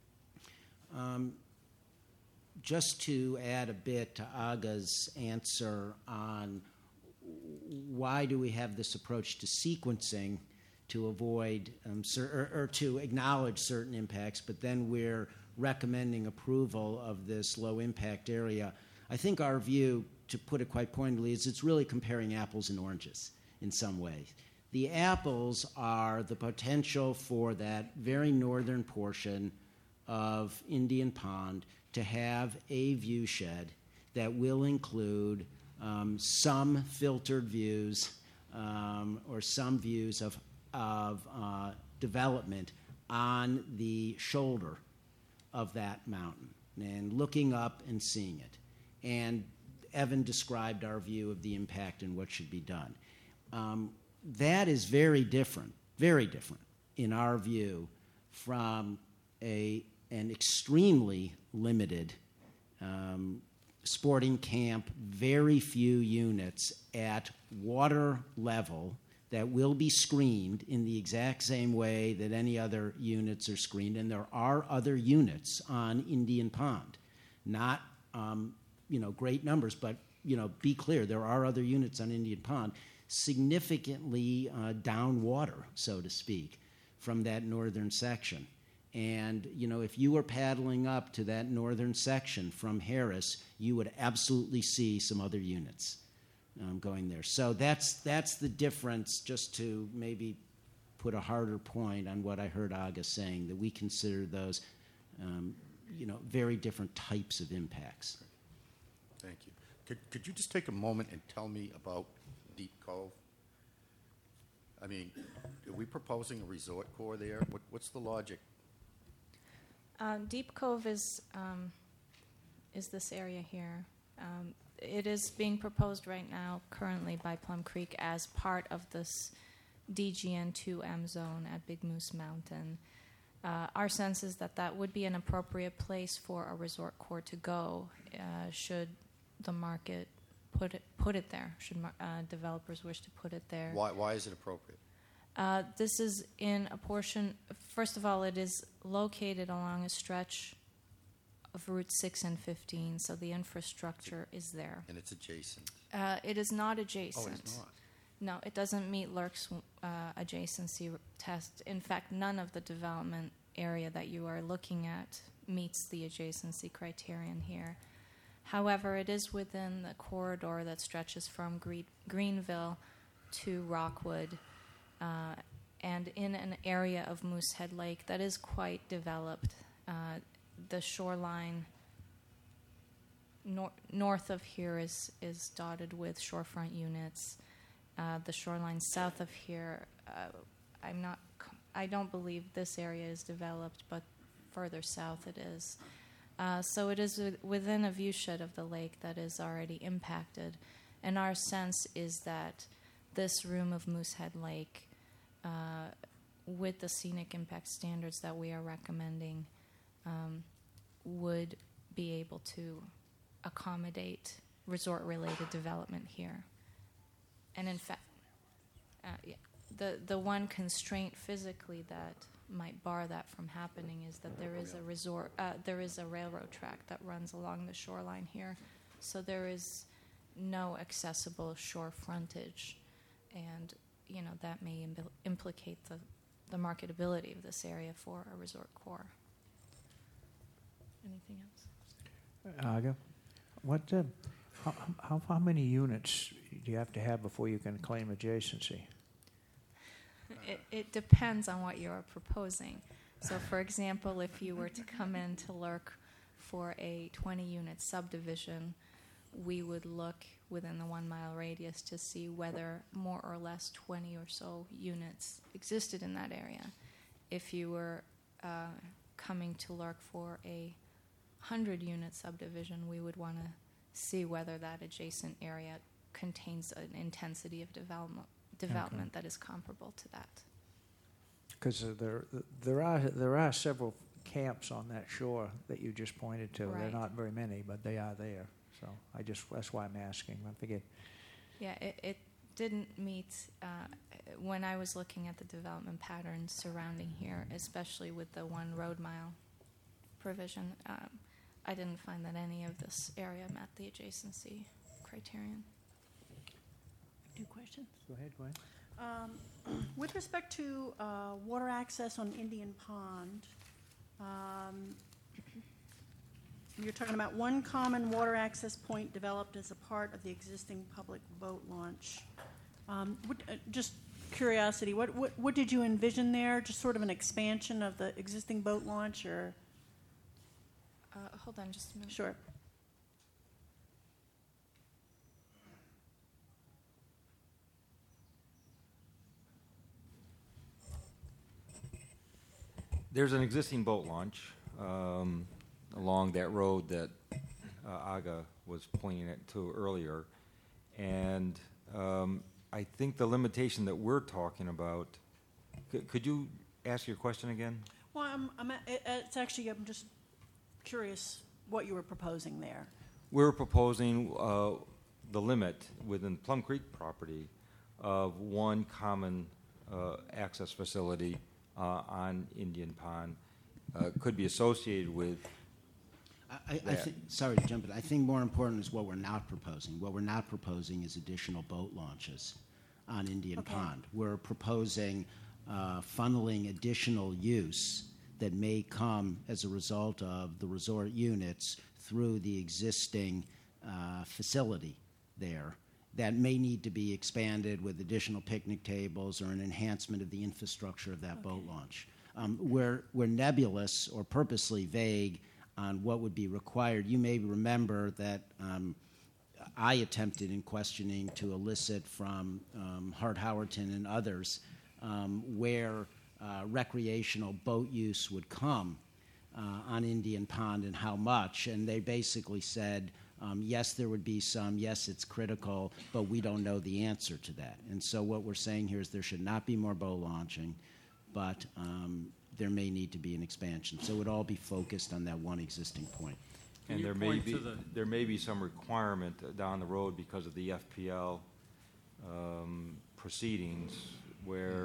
Just to add a bit to Aga's answer on why do we have this approach to sequencing to avoid or to acknowledge certain impacts, but then we're recommending approval of this low-impact area. I think our view, to put it quite pointedly, is it's really comparing apples and oranges in some ways. The apples are the potential for that very northern portion of Indian Pond to have a view shed that will include some filtered views or some views of development on the shoulder of that mountain and looking up and seeing it. And Evan described our view of the impact and what should be done. That is very different in our view from an extremely limited sporting camp, very few units at water level that will be screened in the exact same way that any other units are screened. And there are other units on Indian Pond. Not, great numbers, but, be clear, there are other units on Indian Pond significantly down water, so to speak, from that northern section. And, if you were paddling up to that northern section from Harris, you would absolutely see some other units going there. So that's the difference, just to maybe put a harder point on what I heard Aga saying, that we consider those, very different types of impacts. Thank you. Could you just take a moment and tell me about Deep Cove? I mean, are we proposing a resort core there? What's the logic? Deep Cove is this area here. It is being proposed right now, currently by Plum Creek, as part of this DGN2M zone at Big Moose Mountain. Our sense is that would be an appropriate place for a resort core to go, should the market put it there, should developers wish to put it there. Why is it appropriate? This is in a portion, first of all, it is located along a stretch of Route 6 and 15, so the infrastructure is there. And it's adjacent. It is not Oh, adjacent. it's not. No, it doesn't meet LERC's adjacency test. In fact, none of the development area that you are looking at meets the adjacency criterion here. However, it is within the corridor that stretches from Greenville to Rockwood, and in an area of Moosehead Lake that is quite developed. The shoreline north of here is dotted with shorefront units. The shoreline south of here, I don't believe this area is developed, but further south it is. So it is within a viewshed of the lake that is already impacted. And our sense is that this room of Moosehead Lake, with the scenic impact standards that we are recommending, would be able to accommodate resort-related development here. And in fact, the one constraint physically that might bar that from happening is that there is a railroad track that runs along the shoreline here, so there is no accessible shore frontage, and that may implicate the marketability of this area for a resort core. Anything else? Aga, how many units do you have to have before you can claim adjacency? It depends on what you're proposing. So, for example, if you were to come in to LERC for a 20-unit subdivision, we would look within the 1 mile radius to see whether more or less 20 or so units existed in that area. If you were coming to LERC for a 100-unit subdivision, we would want to see whether that adjacent area contains an intensity of development that is comparable to that. Because there are several camps on that shore that you just pointed to. Right. They're not very many, but they are there. So that's why I'm asking. I think it didn't meet when I was looking at the development patterns surrounding here, especially with the 1 road mile provision. I didn't find that any of this area met the adjacency criterion. 2 questions. Go ahead. With respect to water access on Indian Pond, you're talking about 1 common water access point developed as a part of the existing public boat launch. Just curiosity, what did you envision there? Just sort of an expansion of the existing boat launch, or? Hold on just a minute. Sure. There's an existing boat launch along that road that Aga was pointing to earlier. And I think the limitation that we're talking about, could you ask your question again? Well, I'm just curious what you were proposing there. We're proposing the limit within Plum Creek property of 1 common access facility on Indian Pond could be associated with I think, sorry to jump in. I think more important is what we're not proposing. What we're not proposing is additional boat launches on Indian Pond. We're proposing funneling additional use that may come as a result of the resort units through the existing facility there that may need to be expanded with additional picnic tables or an enhancement of the infrastructure of that boat launch. We're nebulous or purposely vague on what would be required. You may remember that I attempted in questioning to elicit from Hart Howerton and others where recreational boat use would come on Indian Pond and how much, and they basically said, yes, there would be some, yes, it's critical, but we don't know the answer to that. And so what we're saying here is there should not be more boat launching, but there may need to be an expansion. So it would all be focused on that 1 existing point. Can And you there may point be to the- there may be some requirement down the road because of the FPL proceedings where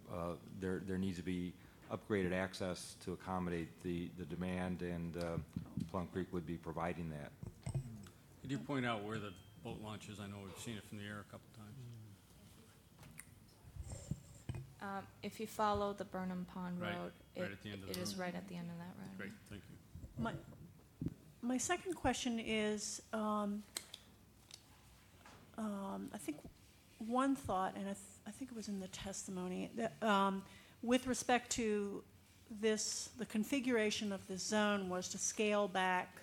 there needs to be upgraded access to accommodate the demand, and Plum Creek would be providing that. Could you point out where the boat launch is? I know we've seen it from the air a couple times. If you follow the Burnham Pond Right, Road, right at the end of it the is road. right at the end of that road. Great, thank you. My second question is, I think one thought, and I think it was in the testimony, that with respect to this, the configuration of this zone was to scale back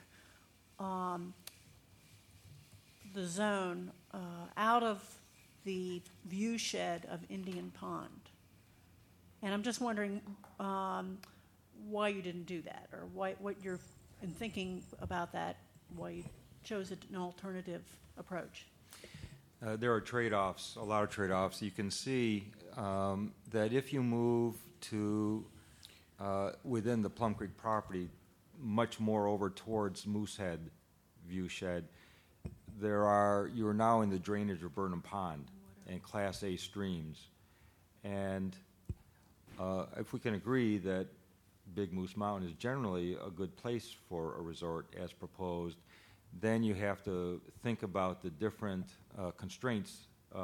the zone out of the view shed of Indian Pond. And I'm just wondering why you didn't do that, or what you're in thinking about that, why you chose an alternative approach. There are trade-offs, a lot of trade-offs. You can see that if you move to within the Plum Creek property, much more over towards Moosehead viewshed, you are now in the drainage of Burnham Pond and Class A streams. And if we can agree that Big Moose Mountain is generally a good place for a resort as proposed, then you have to think about the different constraints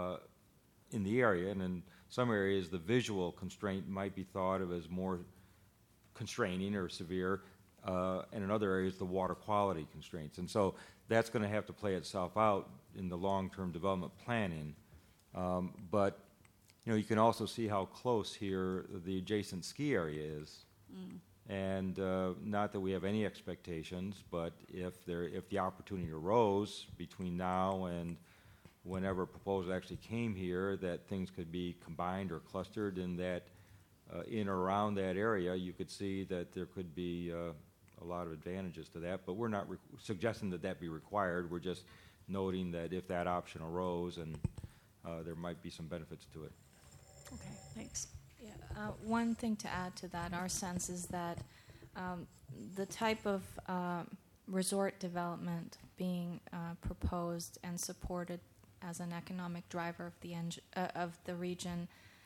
in the area. And in some areas, the visual constraint might be thought of as more constraining or severe, and in other areas, the water quality constraints. And so that's going to have to play itself out in the long-term development planning. But you can also see how close here the adjacent ski area is. And not that we have any expectations, but if the opportunity arose between now and whenever a proposal actually came here, that things could be combined or clustered, and that in or around that area, you could see that there could be a lot of advantages to that. But we're not suggesting that be required. We're just noting that if that option arose, and there might be some benefits to it. Okay, thanks. Yeah, one thing to add to that, our sense is that the type of resort development being proposed and supported as an economic driver of the region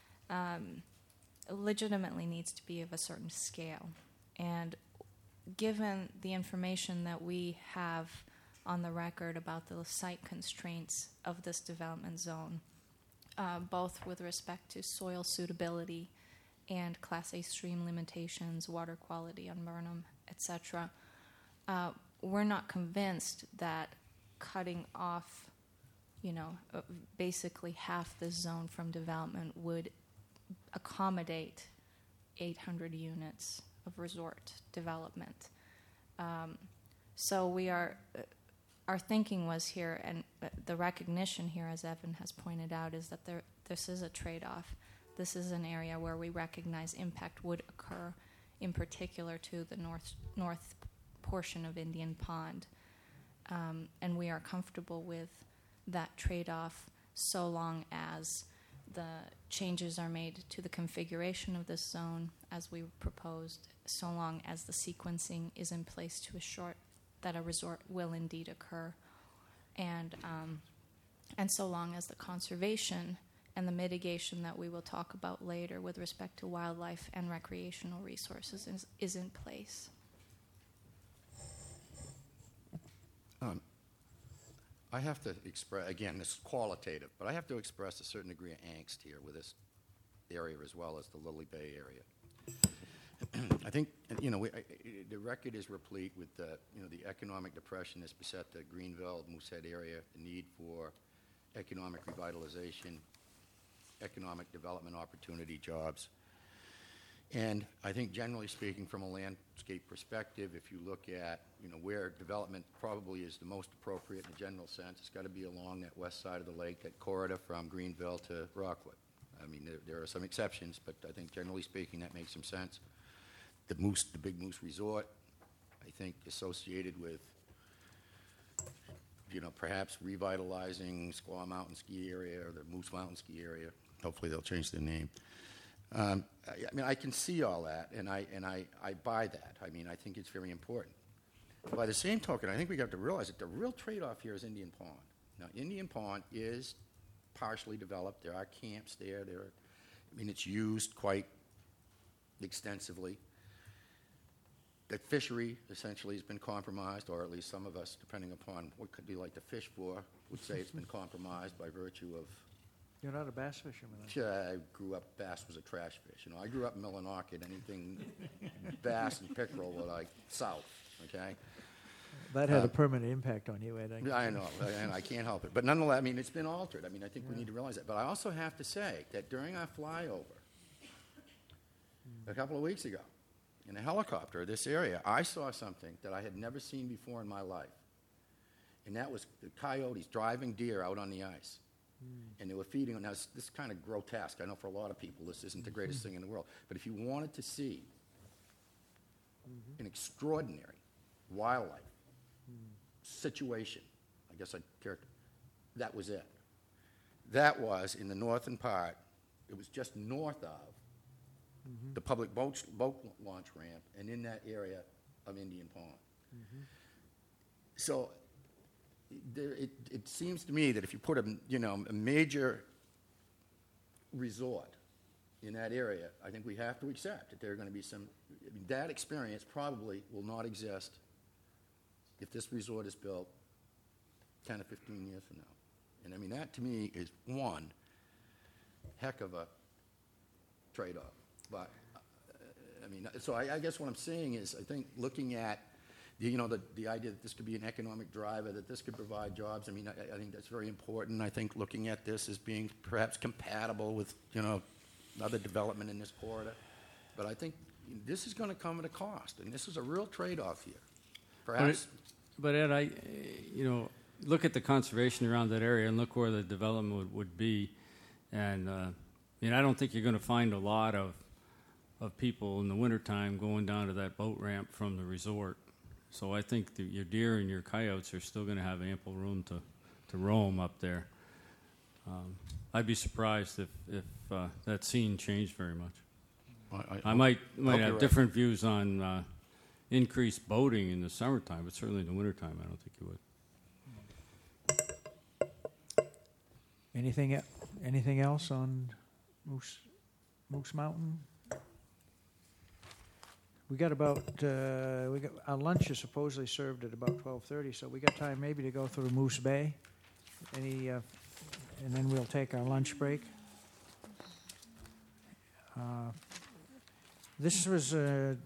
legitimately needs to be of a certain scale. And given the information that we have on the record about the site constraints of this development zone, both with respect to soil suitability and Class A stream limitations, water quality on Burnham, etc., we're not convinced that cutting off, basically half the zone from development would accommodate 800 units of resort development. So our thinking was here, and the recognition here, as Evan has pointed out, is that this is a trade-off. This is an area where we recognize impact would occur, in particular to the north portion of Indian Pond. And we are comfortable with that trade-off so long as the changes are made to the configuration of this zone as we proposed, so long as the sequencing is in place to assure that a resort will indeed occur, and so long as the conservation and the mitigation that we will talk about later with respect to wildlife and recreational resources is in place. I have to express, again, this is qualitative, but I have to express a certain degree of angst here with this area as well as the Lily Bay area. I think, the record is replete with the economic depression that's beset the Greenville, Moosehead area, the need for economic revitalization, economic development opportunity, jobs. And I think generally speaking, from a landscape perspective, if you look at where development probably is the most appropriate in a general sense, it's got to be along that west side of the lake, that corridor from Greenville to Rockwood. I mean, there are some exceptions, but I think generally speaking, that makes some sense. The Big Moose Resort, I think, associated with, perhaps revitalizing Squaw Mountain Ski Area or the Moose Mountain Ski Area. Hopefully they'll change their name. I can see all that, and I buy that. I think it's very important. By the same token, I think we have to realize that the real trade-off here is Indian Pond. Now, Indian Pond is partially developed. There are camps there. I mean, it's used quite extensively. The fishery essentially has been compromised, or at least some of us, depending upon what could be like to fish for, would say it's been compromised by virtue of. You're not a bass fisherman. then? I grew up, bass was a trash fish. I grew up in Millinocket, anything bass and pickerel were like south, okay? That had a permanent impact on you, Ed. I know, and I can't help it. But nonetheless, I mean, it's been altered. I mean, I think we need to realize that. But I also have to say that during our flyover a couple of weeks ago, in a helicopter of this area, I saw something that I had never seen before in my life. And that was the coyotes driving deer out on the ice. And they were feeding them. Now, this is kind of grotesque. I know for a lot of people this isn't the greatest thing in the world. But if you wanted to see an extraordinary wildlife situation, I guess I'd characterize, that was it. That was in the northern part. It was just north of the public boat launch ramp and in that area of Indian Pond. So it seems to me that if you put a major resort in that area, I think we have to accept that there are going to be some. I mean, that experience probably will not exist if this resort is built 10 or 15 years from now. And I mean, that to me is one heck of a trade-off. But I mean, so I guess what I'm saying is, I think looking at the idea that this could be an economic driver, that this could provide jobs. I mean, I think that's very important. I think looking at this as being perhaps compatible with other development in this corridor. But I think this is going to come at a cost, and this is a real trade-off here. Perhaps. But Ed, look at the conservation around that area and look where the development would be, and I don't think you're going to find a lot of people in the wintertime going down to that boat ramp from the resort. So I think that your deer and your coyotes are still going to have ample room to roam up there. I'd be surprised if that scene changed very much. I might have different views on increased boating in the summertime, but certainly in the wintertime, I don't think you would. Anything else on Moose Mountain? We got our lunch is supposedly served at about 12:30, so we got time maybe to go through Moose Bay. And then we'll take our lunch break. This was I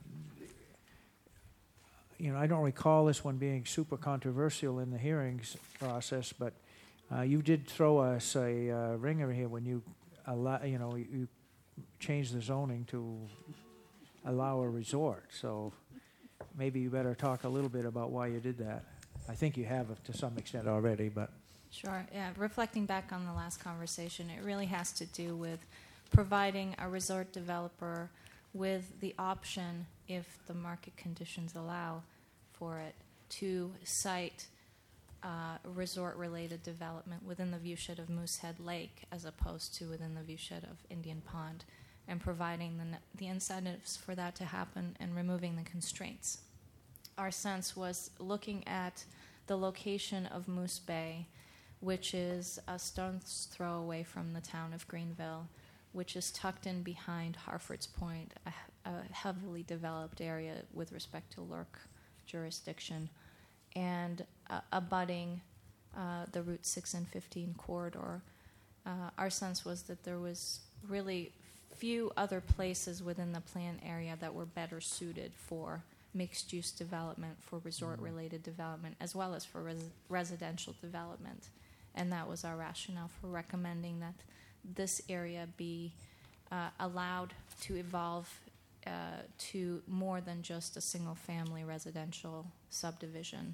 don't recall this one being super controversial in the hearings process, but you did throw us a ringer here when you you changed the zoning to allow a resort. So maybe you better talk a little bit about why you did that. I think you have to some extent already, but. Sure. Yeah. Reflecting back on the last conversation, it really has to do with providing a resort developer with the option, if the market conditions allow for it, to site resort-related development within the viewshed of Moosehead Lake as opposed to within the viewshed of Indian Pond, and providing the incentives for that to happen and removing the constraints. Our sense was looking at the location of Moose Bay, which is a stone's throw away from the town of Greenville, which is tucked in behind Harford's Point, a heavily developed area with respect to Lurk jurisdiction, and abutting the Route 6 and 15 corridor. Our sense was that there was really few other places within the plan area that were better suited for mixed-use development, for resort-related development, as well as for residential development. And that was our rationale for recommending that this area be allowed to evolve to more than just a single-family residential subdivision,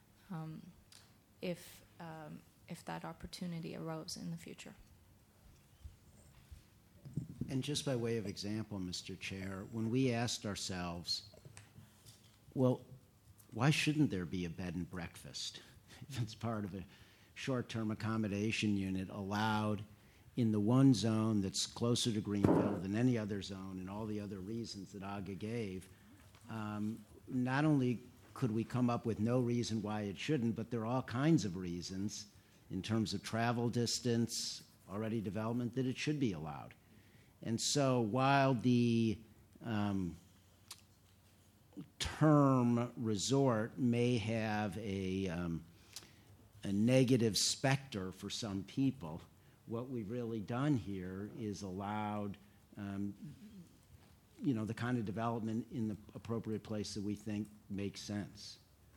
if that opportunity arose in the future. And just by way of example, Mr. Chair, when we asked ourselves, well, why shouldn't there be a bed and breakfast if it's part of a short-term accommodation unit allowed in the one zone that's closer to Greenville than any other zone, and all the other reasons that Aga gave? Not only could we come up with no reason why it shouldn't, but there are all kinds of reasons in terms of travel distance, already development, that it should be allowed. And so while the term resort may have a negative specter for some people, what we've really done here is allowed the kind of development in the appropriate place that we think makes sense.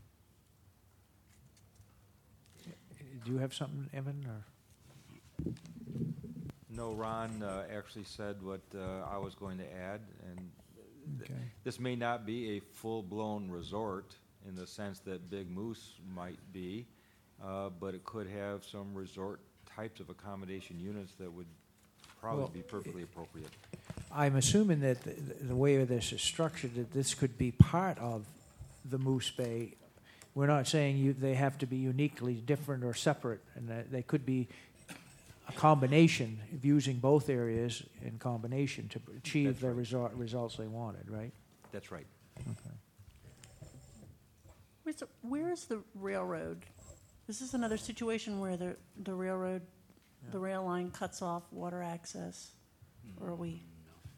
Do you have something, Evan, or? No, Ron actually said what I was going to add, and Okay. this may not be a full-blown resort in the sense that Big Moose might be, but it could have some resort types of accommodation units that would probably Well, be perfectly appropriate. I'm assuming that the way this is structured, that this could be part of the Moose Bay. We're not saying they have to be uniquely different or separate, and that they could be a combination of using both areas in combination to achieve the results they wanted, right? That's right. Okay. Where is the railroad? Is this another situation where the railroad, the rail line cuts off water access? Or are we?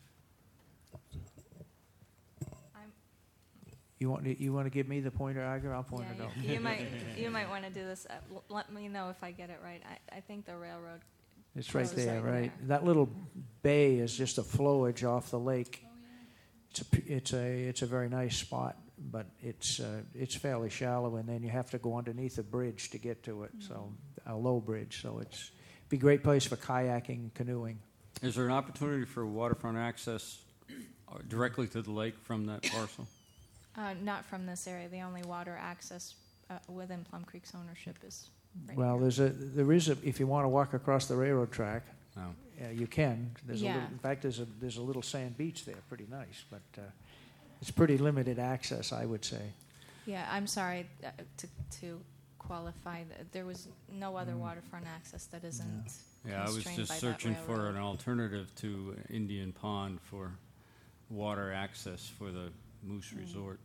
You want to give me the pointer, Iger? I'll point it out. You might want to do this. Let me know if I get it right. I think the railroad. It's right Close there, right right? there. That little bay is just a flowage off the lake. It's a very nice spot, but it's fairly shallow, and then you have to go underneath a bridge to get to it. So a low bridge. So it's be a great place for kayaking and canoeing. Is there an opportunity for waterfront access directly to the lake from that parcel? Not from this area. The only water access within Plum Creek's ownership is right Well, here. there is a if you want to walk across the railroad track, No. you can. There's Yeah. in fact, there's a little sand beach there, pretty nice, but it's pretty limited access, I would say. Yeah, I'm sorry to qualify. There was no other waterfront access that isn't Yeah, I was constrained just by that searching for railroad. an alternative to Indian Pond for water access for the Moose Resort.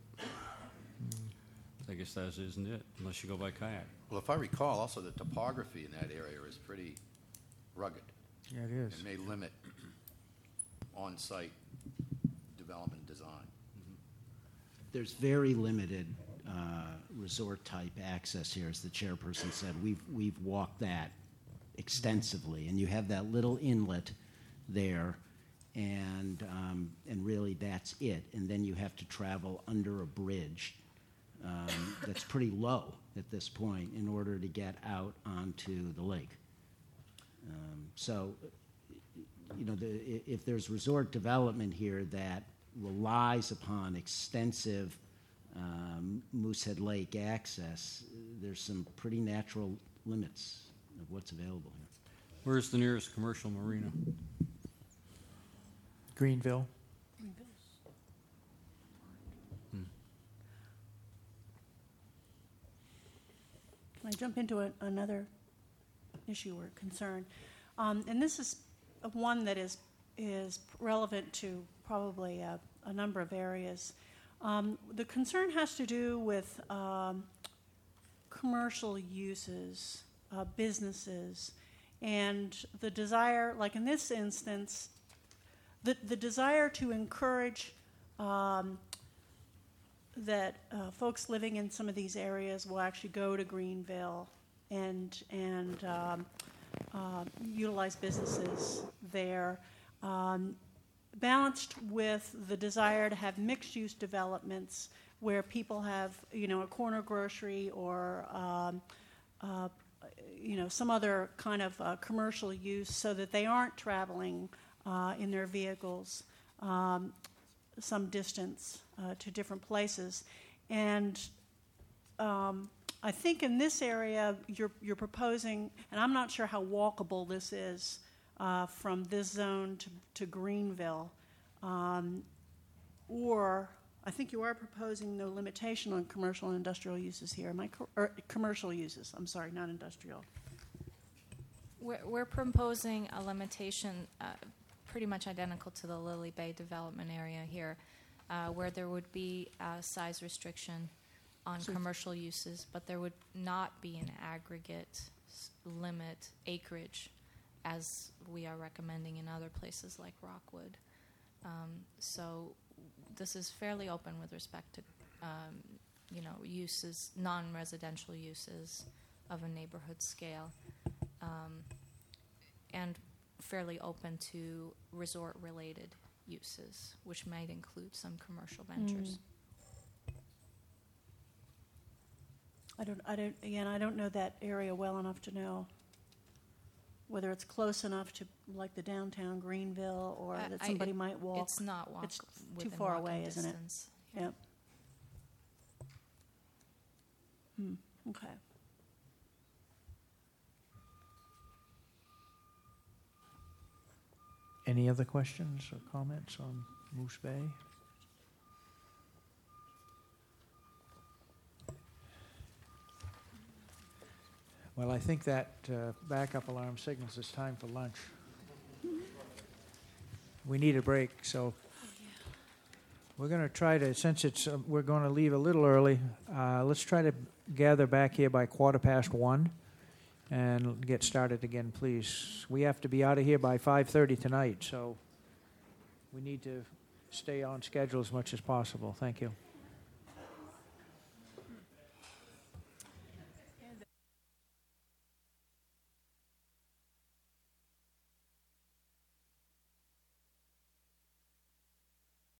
I guess that isn't it, unless you go by kayak. Well, if I recall, also the topography in that area is pretty rugged. Yeah, it is. It may limit on-site development design. There's very limited resort-type access here, as the chairperson said. We've walked that extensively, and you have that little inlet there, and really that's it. And then you have to travel under a bridge that's pretty low at this point in order to get out onto the lake. So, if there's resort development here that relies upon extensive Moosehead Lake access, there's some pretty natural limits of what's available here. Where's the nearest commercial marina? Greenville. Can I jump into another issue or concern? And this is one that is relevant to probably a number of areas. The concern has to do with commercial uses, businesses, and the desire, like in this instance, the desire to encourage that folks living in some of these areas will actually go to Greenville and utilize businesses there, balanced with the desire to have mixed-use developments where people have, a corner grocery or, some other kind of commercial use so that they aren't traveling in their vehicles some distance to different places. And I think in this area you're proposing, and I'm not sure how walkable this is from this zone to Greenville, or I think you are proposing no limitation on commercial and industrial uses here. Am I commercial uses? I'm sorry, not industrial. We're proposing a limitation pretty much identical to the Lily Bay development area here, where there would be a size restriction on commercial uses, but there would not be an aggregate limit acreage as we are recommending in other places like Rockwood. So this is fairly open with respect to, uses, non-residential uses of a neighborhood scale, and fairly open to resort-related uses, which might include some commercial ventures. I don't know that area well enough to know whether it's close enough to, like, the downtown Greenville, or that somebody might walk. It's not walk. It's too within far walking away, isn't it? distance. Yep. Okay. Any other questions or comments on Moose Bay? Well, I think that backup alarm signals it's time for lunch. We need a break, so we're going to try to, since it's we're going to leave a little early, let's try to gather back here by 1:15 and get started again, please. We have to be out of here by 5:30 tonight, so we need to stay on schedule as much as possible. Thank you.